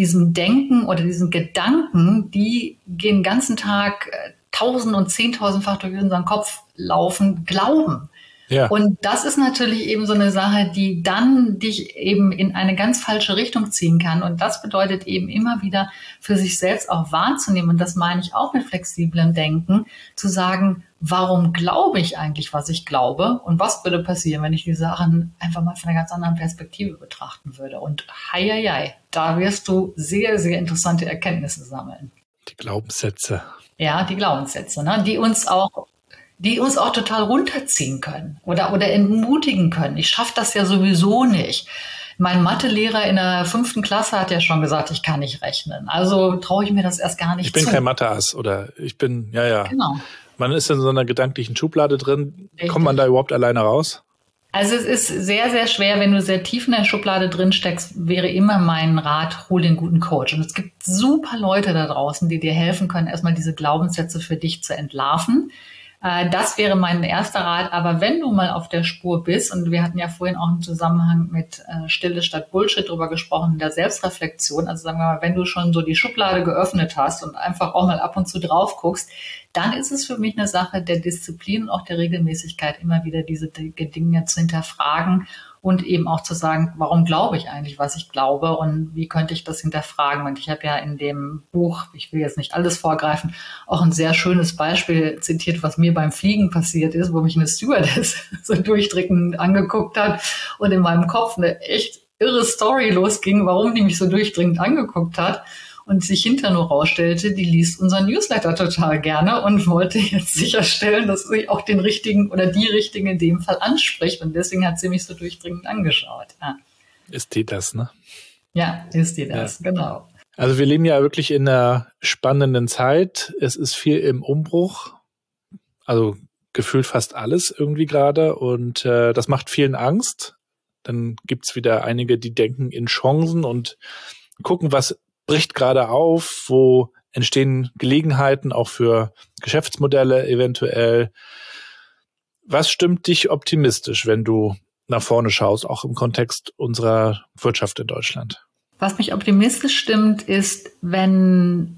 Speaker 2: Denken oder diesen Gedanken, die den ganzen Tag 1000- und 10.000-fach durch unseren Kopf laufen, glauben. Ja. Und das ist natürlich eben so eine Sache, die dann dich eben in eine ganz falsche Richtung ziehen kann. Und das bedeutet eben immer wieder für sich selbst auch wahrzunehmen. Und das meine ich auch mit flexiblem Denken, zu sagen, warum glaube ich eigentlich, was ich glaube? Und was würde passieren, wenn ich die Sachen einfach mal von einer ganz anderen Perspektive betrachten würde? Und hei, da wirst du sehr, sehr interessante Erkenntnisse sammeln.
Speaker 4: Die Glaubenssätze.
Speaker 2: Ja, die Glaubenssätze, ne? die uns auch total runterziehen können oder entmutigen können. Ich schaffe das ja sowieso nicht. Mein Mathelehrer in der 5. Klasse hat ja schon gesagt, ich kann nicht rechnen. Also traue ich mir das erst gar nicht zu.
Speaker 4: Ich bin kein Mathe-Ass oder ich bin, ja. Genau. Man ist in so einer gedanklichen Schublade drin. Richtig. Kommt man da überhaupt alleine raus?
Speaker 2: Also es ist sehr, sehr schwer, wenn du sehr tief in der Schublade drin steckst, wäre immer mein Rat, hol den guten Coach. Und es gibt super Leute da draußen, die dir helfen können, erstmal diese Glaubenssätze für dich zu entlarven. Das wäre mein erster Rat. Aber wenn du mal auf der Spur bist, und wir hatten ja vorhin auch im Zusammenhang mit Stille statt Bullshit drüber gesprochen, der Selbstreflexion, also sagen wir mal, wenn du schon so die Schublade geöffnet hast und einfach auch mal ab und zu drauf guckst, dann ist es für mich eine Sache der Disziplin und auch der Regelmäßigkeit, immer wieder diese Dinge zu hinterfragen und eben auch zu sagen, warum glaube ich eigentlich, was ich glaube und wie könnte ich das hinterfragen? Und ich habe ja in dem Buch, ich will jetzt nicht alles vorgreifen, auch ein sehr schönes Beispiel zitiert, was mir beim Fliegen passiert ist, wo mich eine Stewardess so durchdringend angeguckt hat und in meinem Kopf eine echt irre Story losging, warum die mich so durchdringend angeguckt hat. Und sich hinterher nur rausstellte, die liest unseren Newsletter total gerne und wollte jetzt sicherstellen, dass sie auch den richtigen oder die richtigen in dem Fall anspricht. Und deswegen hat sie mich so durchdringend angeschaut. Ja.
Speaker 4: Ist die das, ne?
Speaker 2: Ja, ist die das, ja. Genau.
Speaker 4: Also wir leben ja wirklich in einer spannenden Zeit. Es ist viel im Umbruch. Also gefühlt fast alles irgendwie gerade. Und das macht vielen Angst. Dann gibt's wieder einige, die denken in Chancen und gucken, was bricht gerade auf, wo entstehen Gelegenheiten auch für Geschäftsmodelle eventuell. Was stimmt dich optimistisch, wenn du nach vorne schaust, auch im Kontext unserer Wirtschaft in Deutschland?
Speaker 2: Was mich optimistisch stimmt, ist, wenn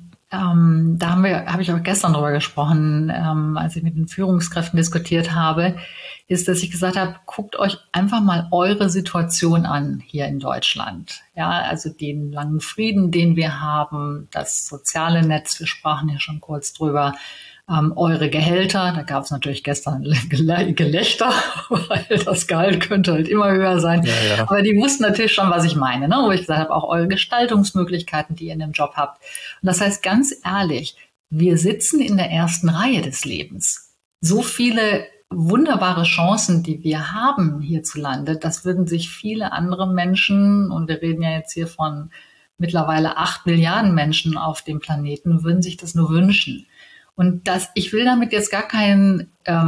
Speaker 2: habe ich auch gestern drüber gesprochen, als ich mit den Führungskräften diskutiert habe, ist, dass ich gesagt habe, guckt euch einfach mal eure Situation an hier in Deutschland. Ja, also den langen Frieden, den wir haben, das soziale Netz, wir sprachen ja schon kurz drüber, eure Gehälter, da gab es natürlich gestern Gelächter, weil das Gehalt könnte halt immer höher sein. Ja. Aber die wussten natürlich schon, was ich meine, ne? Wo ich gesagt habe, auch eure Gestaltungsmöglichkeiten, die ihr in dem Job habt. Und das heißt ganz ehrlich, wir sitzen in der ersten Reihe des Lebens. So viele wunderbare Chancen, die wir haben hierzulande, das würden sich viele andere Menschen, und wir reden ja jetzt hier von mittlerweile 8 Milliarden Menschen auf dem Planeten, würden sich das nur wünschen. Und ich will damit jetzt gar kein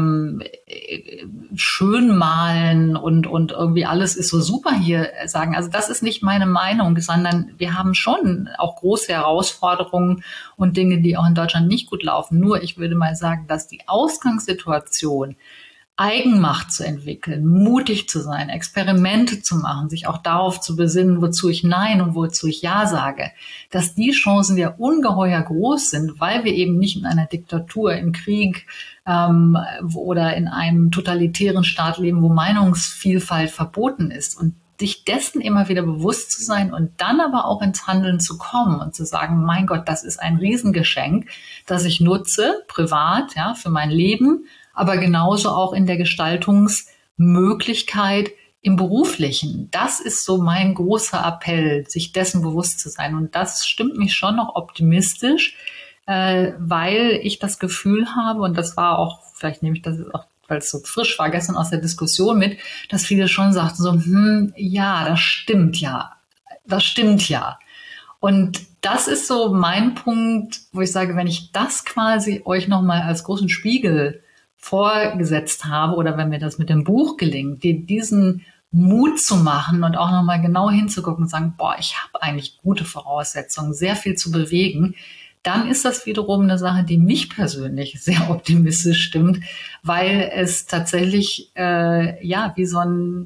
Speaker 2: Schönmalen und irgendwie alles ist so super hier sagen. Also das ist nicht meine Meinung, sondern wir haben schon auch große Herausforderungen und Dinge, die auch in Deutschland nicht gut laufen. Nur ich würde mal sagen, dass die Ausgangssituation Eigenmacht zu entwickeln, mutig zu sein, Experimente zu machen, sich auch darauf zu besinnen, wozu ich Nein und wozu ich Ja sage, dass die Chancen ja ungeheuer groß sind, weil wir eben nicht in einer Diktatur, im Krieg oder in einem totalitären Staat leben, wo Meinungsvielfalt verboten ist. Und sich dessen immer wieder bewusst zu sein und dann aber auch ins Handeln zu kommen und zu sagen, mein Gott, das ist ein Riesengeschenk, das ich nutze, privat, ja, für mein Leben, aber genauso auch in der Gestaltungsmöglichkeit im Beruflichen. Das ist so mein großer Appell, sich dessen bewusst zu sein. Und das stimmt mich schon noch optimistisch, weil ich das Gefühl habe, und das war auch, vielleicht nehme ich das auch, weil es so frisch war, gestern aus der Diskussion mit, dass viele schon sagten so, ja, das stimmt ja. Und das ist so mein Punkt, wo ich sage, wenn ich das quasi euch nochmal als großen Spiegel vorgesetzt habe oder wenn mir das mit dem Buch gelingt, diesen Mut zu machen und auch nochmal genau hinzugucken und sagen, boah, ich habe eigentlich gute Voraussetzungen, sehr viel zu bewegen, dann ist das wiederum eine Sache, die mich persönlich sehr optimistisch stimmt, weil es tatsächlich wie so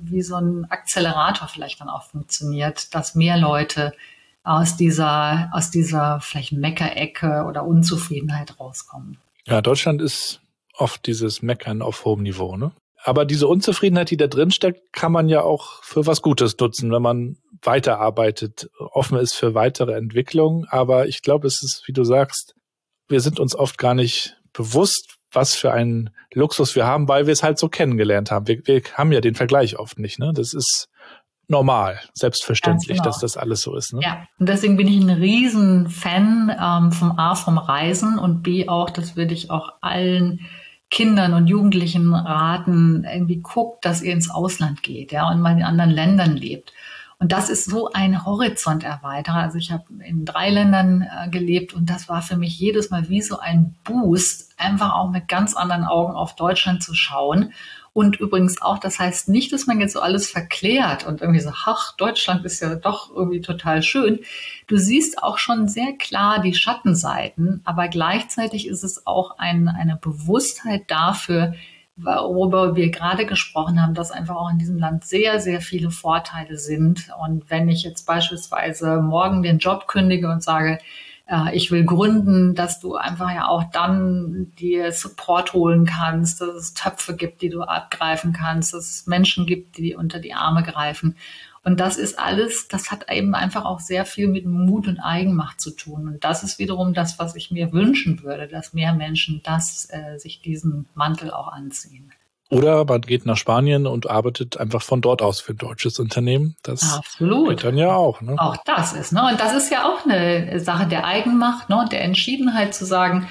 Speaker 2: ein Akzelerator vielleicht dann auch funktioniert, dass mehr Leute aus dieser vielleicht Meckerecke oder Unzufriedenheit rauskommen.
Speaker 4: Ja, Deutschland ist oft dieses Meckern auf hohem Niveau, ne? Aber diese Unzufriedenheit, die da drin steckt, kann man ja auch für was Gutes nutzen, wenn man weiterarbeitet, offen ist für weitere Entwicklungen. Aber ich glaube, es ist, wie du sagst, wir sind uns oft gar nicht bewusst, was für einen Luxus wir haben, weil wir es halt so kennengelernt haben. Wir haben ja den Vergleich oft nicht, ne? Das ist normal, selbstverständlich,
Speaker 2: genau,
Speaker 4: dass das alles so ist, ne?
Speaker 2: Ja, und deswegen bin ich ein riesen Fan vom Reisen und B auch, das würde ich auch allen Kindern und Jugendlichen raten, irgendwie guckt, dass ihr ins Ausland geht, ja, und mal in anderen Ländern lebt. Und das ist so ein Horizonterweiterer. Also ich habe in 3 Ländern gelebt und das war für mich jedes Mal wie so ein Boost, einfach auch mit ganz anderen Augen auf Deutschland zu schauen. Und übrigens auch, das heißt nicht, dass man jetzt so alles verklärt und irgendwie so, ach, Deutschland ist ja doch irgendwie total schön. Du siehst auch schon sehr klar die Schattenseiten, aber gleichzeitig ist es auch eine Bewusstheit dafür, worüber wir gerade gesprochen haben, dass einfach auch in diesem Land sehr, sehr viele Vorteile sind. Und wenn ich jetzt beispielsweise morgen den Job kündige und sage, ich will gründen, dass du einfach ja auch dann dir Support holen kannst, dass es Töpfe gibt, die du abgreifen kannst, dass es Menschen gibt, die unter die Arme greifen. Und das ist alles, das hat eben einfach auch sehr viel mit Mut und Eigenmacht zu tun. Und das ist wiederum das, was ich mir wünschen würde, dass mehr Menschen sich diesen Mantel auch anziehen.
Speaker 4: Oder man geht nach Spanien und arbeitet einfach von dort aus für ein deutsches Unternehmen. Das
Speaker 2: Absolut.
Speaker 4: geht dann ja auch. Ne?
Speaker 2: Auch das ist, ne? Und das ist ja auch eine Sache der Eigenmacht, ne? Der Entschiedenheit zu sagen,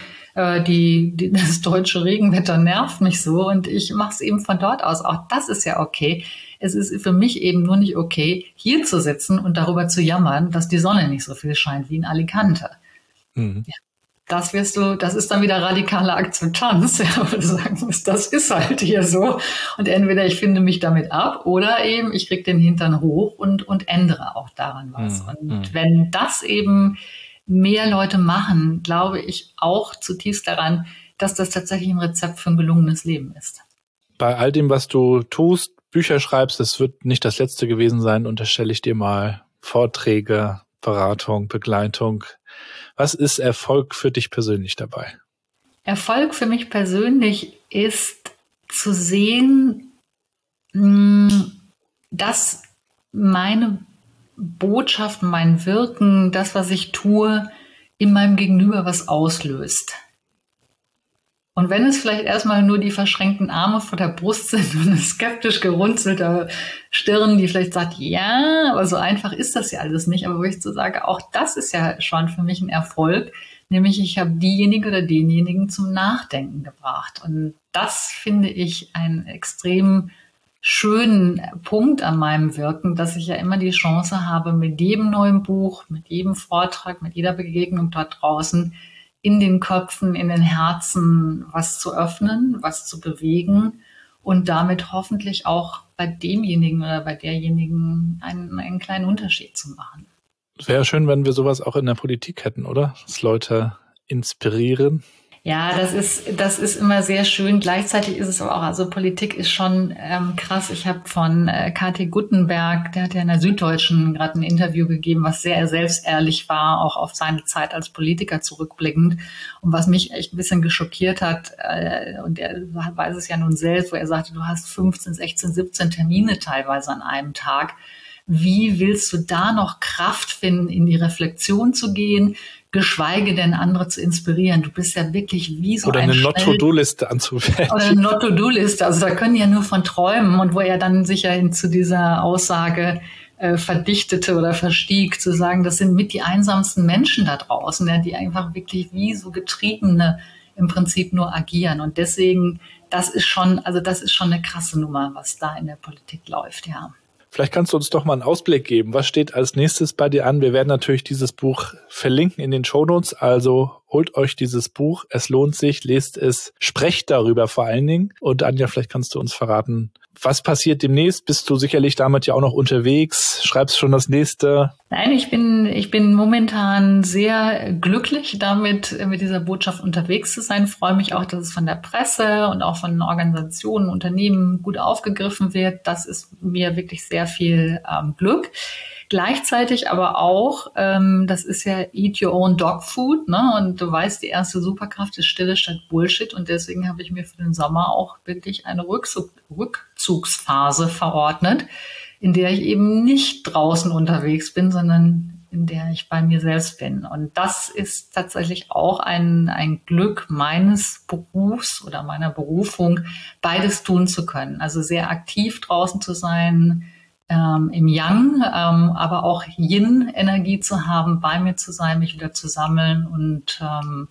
Speaker 2: das deutsche Regenwetter nervt mich so und ich mache es eben von dort aus. Auch das ist ja okay. Es ist für mich eben nur nicht okay, hier zu sitzen und darüber zu jammern, dass die Sonne nicht so viel scheint wie in Alicante.
Speaker 4: Mhm.
Speaker 2: Ja. Das ist dann wieder radikale Akzeptanz, ja, wo du sagen musst, das ist halt hier so. Und entweder ich finde mich damit ab oder eben ich kriege den Hintern hoch und ändere auch daran was. Und wenn das eben mehr Leute machen, glaube ich auch zutiefst daran, dass das tatsächlich ein Rezept für ein gelungenes Leben ist.
Speaker 4: Bei all dem, was du tust, Bücher schreibst, das wird nicht das letzte gewesen sein, unterstelle ich dir mal. Vorträge, Beratung, Begleitung. Was ist Erfolg für dich persönlich dabei?
Speaker 2: Erfolg für mich persönlich ist zu sehen, dass meine Botschaft, mein Wirken, das, was ich tue, in meinem Gegenüber was auslöst. Und wenn es vielleicht erstmal nur die verschränkten Arme vor der Brust sind und eine skeptisch gerunzelte Stirn, die vielleicht sagt, ja, aber so einfach ist das ja alles nicht. Aber wo ich so sage, auch das ist ja schon für mich ein Erfolg, nämlich ich habe diejenige oder denjenigen zum Nachdenken gebracht. Und das finde ich einen extrem schönen Punkt an meinem Wirken, dass ich ja immer die Chance habe, mit jedem neuen Buch, mit jedem Vortrag, mit jeder Begegnung dort draußen in den Köpfen, in den Herzen was zu öffnen, was zu bewegen und damit hoffentlich auch bei demjenigen oder bei derjenigen einen kleinen Unterschied zu machen.
Speaker 4: Es wäre schön, wenn wir sowas auch in der Politik hätten, oder? Dass Leute inspirieren.
Speaker 2: Ja, das ist immer sehr schön. Gleichzeitig ist es aber auch, also Politik ist schon krass. Ich habe von Kati Guttenberg, der hat ja in der Süddeutschen gerade ein Interview gegeben, was sehr selbstehrlich war, auch auf seine Zeit als Politiker zurückblickend. Und was mich echt ein bisschen geschockiert hat, und er weiß es ja nun selbst, wo er sagte, du hast 15, 16, 17 Termine teilweise an einem Tag. Wie willst du da noch Kraft finden, in die Reflexion zu gehen, geschweige denn andere zu inspirieren? Du bist ja wirklich wie so
Speaker 4: oder eine Not-to-Do-Liste anzuwenden.
Speaker 2: Oder eine Not-to-Do-Liste. Also da können ja nur von träumen. Und wo er dann sicher zu dieser Aussage verdichtete oder verstieg, zu sagen, das sind mit die einsamsten Menschen da draußen, ja, die einfach wirklich wie so Getriebene im Prinzip nur agieren. Und deswegen, das ist schon eine krasse Nummer, was da in der Politik läuft, ja.
Speaker 4: Vielleicht kannst du uns doch mal einen Ausblick geben. Was steht als nächstes bei dir an? Wir werden natürlich dieses Buch verlinken in den Shownotes. Also holt euch dieses Buch. Es lohnt sich. Lest es. Sprecht darüber vor allen Dingen. Und Anja, vielleicht kannst du uns verraten, was passiert demnächst? Bist du sicherlich damit ja auch noch unterwegs? Schreibst schon das nächste?
Speaker 2: Nein, ich bin momentan sehr glücklich damit, mit dieser Botschaft unterwegs zu sein. Ich freue mich auch, dass es von der Presse und auch von Organisationen, Unternehmen gut aufgegriffen wird. Das ist mir wirklich sehr viel Glück. Gleichzeitig aber auch, das ist ja Eat Your Own Dog Food, ne? Und du weißt, die erste Superkraft ist Stille statt Bullshit. Und deswegen habe ich mir für den Sommer auch wirklich eine Rückzugsphase verordnet, in der ich eben nicht draußen unterwegs bin, sondern in der ich bei mir selbst bin. Und das ist tatsächlich auch ein Glück meines Berufs oder meiner Berufung, beides tun zu können. Also sehr aktiv draußen zu sein, im Yang, aber auch Yin-Energie zu haben, bei mir zu sein, mich wieder zu sammeln und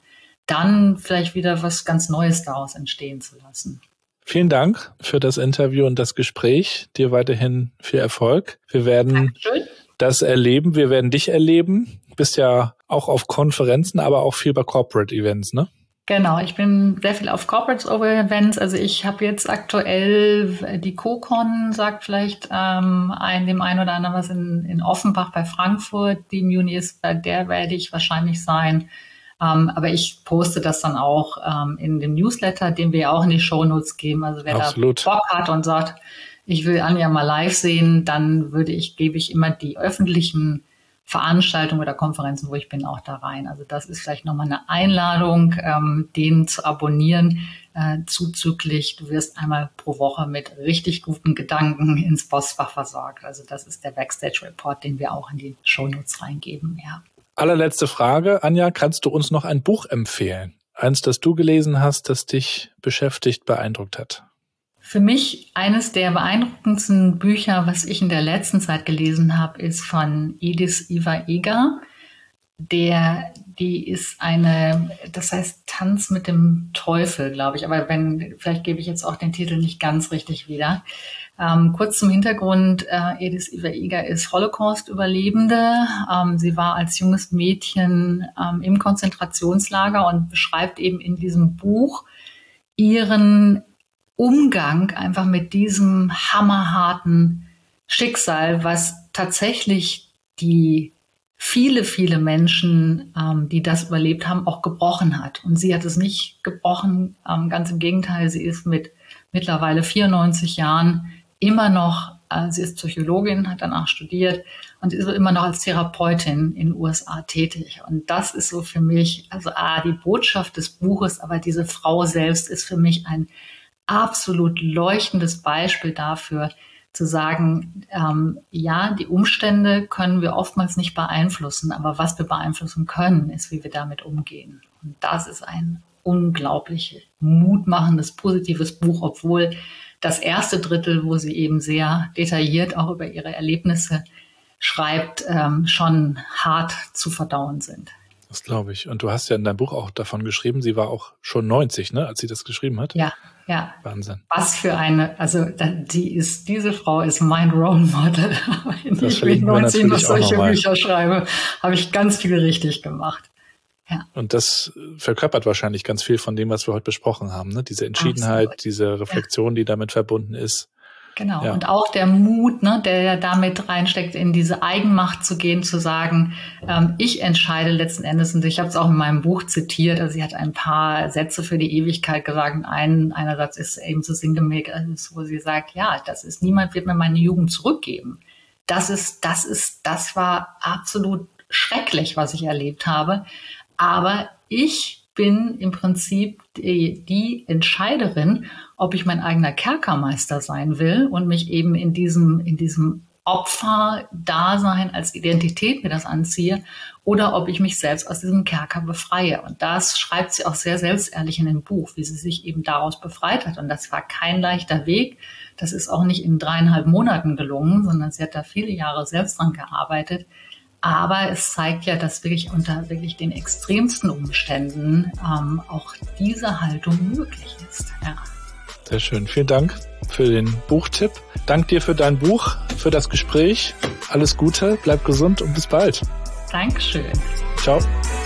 Speaker 2: dann vielleicht wieder was ganz Neues daraus entstehen zu lassen.
Speaker 4: Vielen Dank für das Interview und das Gespräch. Dir weiterhin viel Erfolg. Wir werden das erleben. Wir werden dich erleben. Du bist ja auch auf Konferenzen, aber auch viel bei Corporate Events, ne?
Speaker 2: Genau, ich bin sehr viel auf Corporate Events. Also ich habe jetzt aktuell die CoCon, sagt vielleicht dem einen oder anderen was in Offenbach bei Frankfurt. Die im Juni ist, bei der werde ich wahrscheinlich sein. Aber ich poste das dann auch in dem Newsletter, den wir auch in die Shownotes geben. Also wer
Speaker 4: Absolut.
Speaker 2: da Bock hat und sagt, ich will Anja mal live sehen, dann gebe ich immer die öffentlichen Veranstaltungen oder Konferenzen, wo ich bin, auch da rein. Also das ist vielleicht nochmal eine Einladung, den zu abonnieren, zuzüglich. Du wirst einmal pro Woche mit richtig guten Gedanken ins Postfach versorgt. Also das ist der Backstage Report, den wir auch in die Shownotes reingeben, ja.
Speaker 4: Allerletzte Frage, Anja, kannst du uns noch ein Buch empfehlen? Eins, das du gelesen hast, das dich beschäftigt, beeindruckt hat?
Speaker 2: Für mich eines der beeindruckendsten Bücher, was ich in der letzten Zeit gelesen habe, ist von Edith Eva Eger. Die ist das heißt Tanz mit dem Teufel, glaube ich. Aber vielleicht gebe ich jetzt auch den Titel nicht ganz richtig wieder. Kurz zum Hintergrund, Edith Eva Eger ist Holocaust-Überlebende. Sie war als junges Mädchen im Konzentrationslager und beschreibt eben in diesem Buch ihren Umgang einfach mit diesem hammerharten Schicksal, was tatsächlich die viele Menschen, die das überlebt haben, auch gebrochen hat. Und sie hat es nicht gebrochen, ganz im Gegenteil, sie ist mit mittlerweile 94 Jahren immer noch, sie ist Psychologin, hat danach studiert und ist immer noch als Therapeutin in den USA tätig. Und das ist so für mich, also die Botschaft des Buches, aber diese Frau selbst ist für mich ein absolut leuchtendes Beispiel dafür, zu sagen, ja, die Umstände können wir oftmals nicht beeinflussen, aber was wir beeinflussen können, ist, wie wir damit umgehen. Und das ist ein unglaublich mutmachendes, positives Buch, obwohl das erste Drittel, wo sie eben sehr detailliert auch über ihre Erlebnisse schreibt, schon hart zu verdauen sind.
Speaker 4: Das glaube ich. Und du hast ja in deinem Buch auch davon geschrieben, sie war auch schon 90, ne, als sie das geschrieben hat.
Speaker 2: Ja.
Speaker 4: Wahnsinn.
Speaker 2: Was für also diese Frau ist mein Role Model. Wenn ich mit 90 noch solche Bücher schreibe, habe ich ganz viel richtig gemacht. Ja.
Speaker 4: Und das verkörpert wahrscheinlich ganz viel von dem, was wir heute besprochen haben, ne? Diese Entschiedenheit, absolut. Diese Reflexion, die damit verbunden ist.
Speaker 2: Genau.
Speaker 4: Ja.
Speaker 2: Und auch der Mut, ne, der ja damit reinsteckt, in diese Eigenmacht zu gehen, zu sagen, ich entscheide letzten Endes. Und ich habe es auch in meinem Buch zitiert. Also sie hat ein paar Sätze für die Ewigkeit gesagt. Und einer Satz ist eben so sinngemäß, wo sie sagt, ja, niemand wird mir meine Jugend zurückgeben. Das war absolut schrecklich, was ich erlebt habe. Aber ich bin im Prinzip die Entscheiderin, ob ich mein eigener Kerkermeister sein will und mich eben in diesem Opferdasein als Identität mir das anziehe oder ob ich mich selbst aus diesem Kerker befreie. Und das schreibt sie auch sehr selbstehrlich in dem Buch, wie sie sich eben daraus befreit hat. Und das war kein leichter Weg. Das ist auch nicht in 3,5 Monaten gelungen, sondern sie hat da viele Jahre selbst dran gearbeitet. Aber es zeigt ja, dass wirklich unter wirklich den extremsten Umständen auch diese Haltung möglich ist. Ja.
Speaker 4: Sehr schön. Vielen Dank für den Buchtipp. Dank dir für dein Buch, für das Gespräch. Alles Gute, bleib gesund und bis bald.
Speaker 2: Dankeschön.
Speaker 4: Ciao.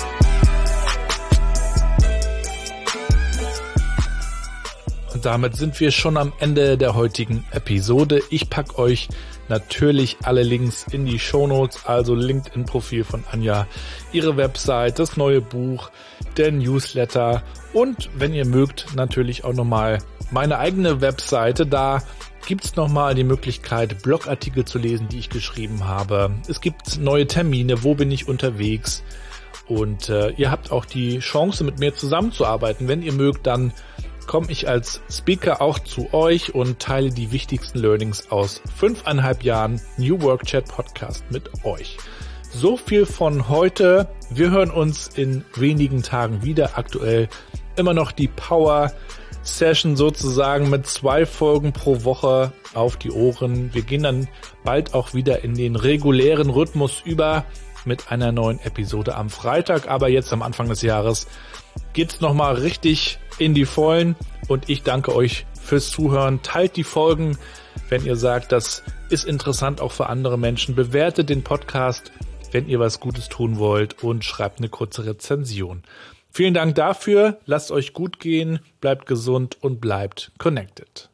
Speaker 4: Und damit sind wir schon am Ende der heutigen Episode. Ich packe euch natürlich alle Links in die Shownotes, also LinkedIn-Profil von Anja, ihre Website, das neue Buch, der Newsletter und, wenn ihr mögt, natürlich auch nochmal meine eigene Webseite. Da gibt's nochmal die Möglichkeit, Blogartikel zu lesen, die ich geschrieben habe. Es gibt neue Termine, wo bin ich unterwegs und ihr habt auch die Chance, mit mir zusammenzuarbeiten. Wenn ihr mögt, dann komme ich als Speaker auch zu euch und teile die wichtigsten Learnings aus 5,5 Jahren New Work Chat Podcast mit euch. So viel von heute. Wir hören uns in wenigen Tagen wieder. Aktuell immer noch die Power Session sozusagen mit 2 Folgen pro Woche auf die Ohren. Wir gehen dann bald auch wieder in den regulären Rhythmus über mit einer neuen Episode am Freitag. Aber jetzt am Anfang des Jahres geht's nochmal richtig in die Vollen und ich danke euch fürs Zuhören. Teilt die Folgen, wenn ihr sagt, das ist interessant auch für andere Menschen. Bewertet den Podcast, wenn ihr was Gutes tun wollt und schreibt eine kurze Rezension. Vielen Dank dafür. Lasst euch gut gehen, bleibt gesund und bleibt connected.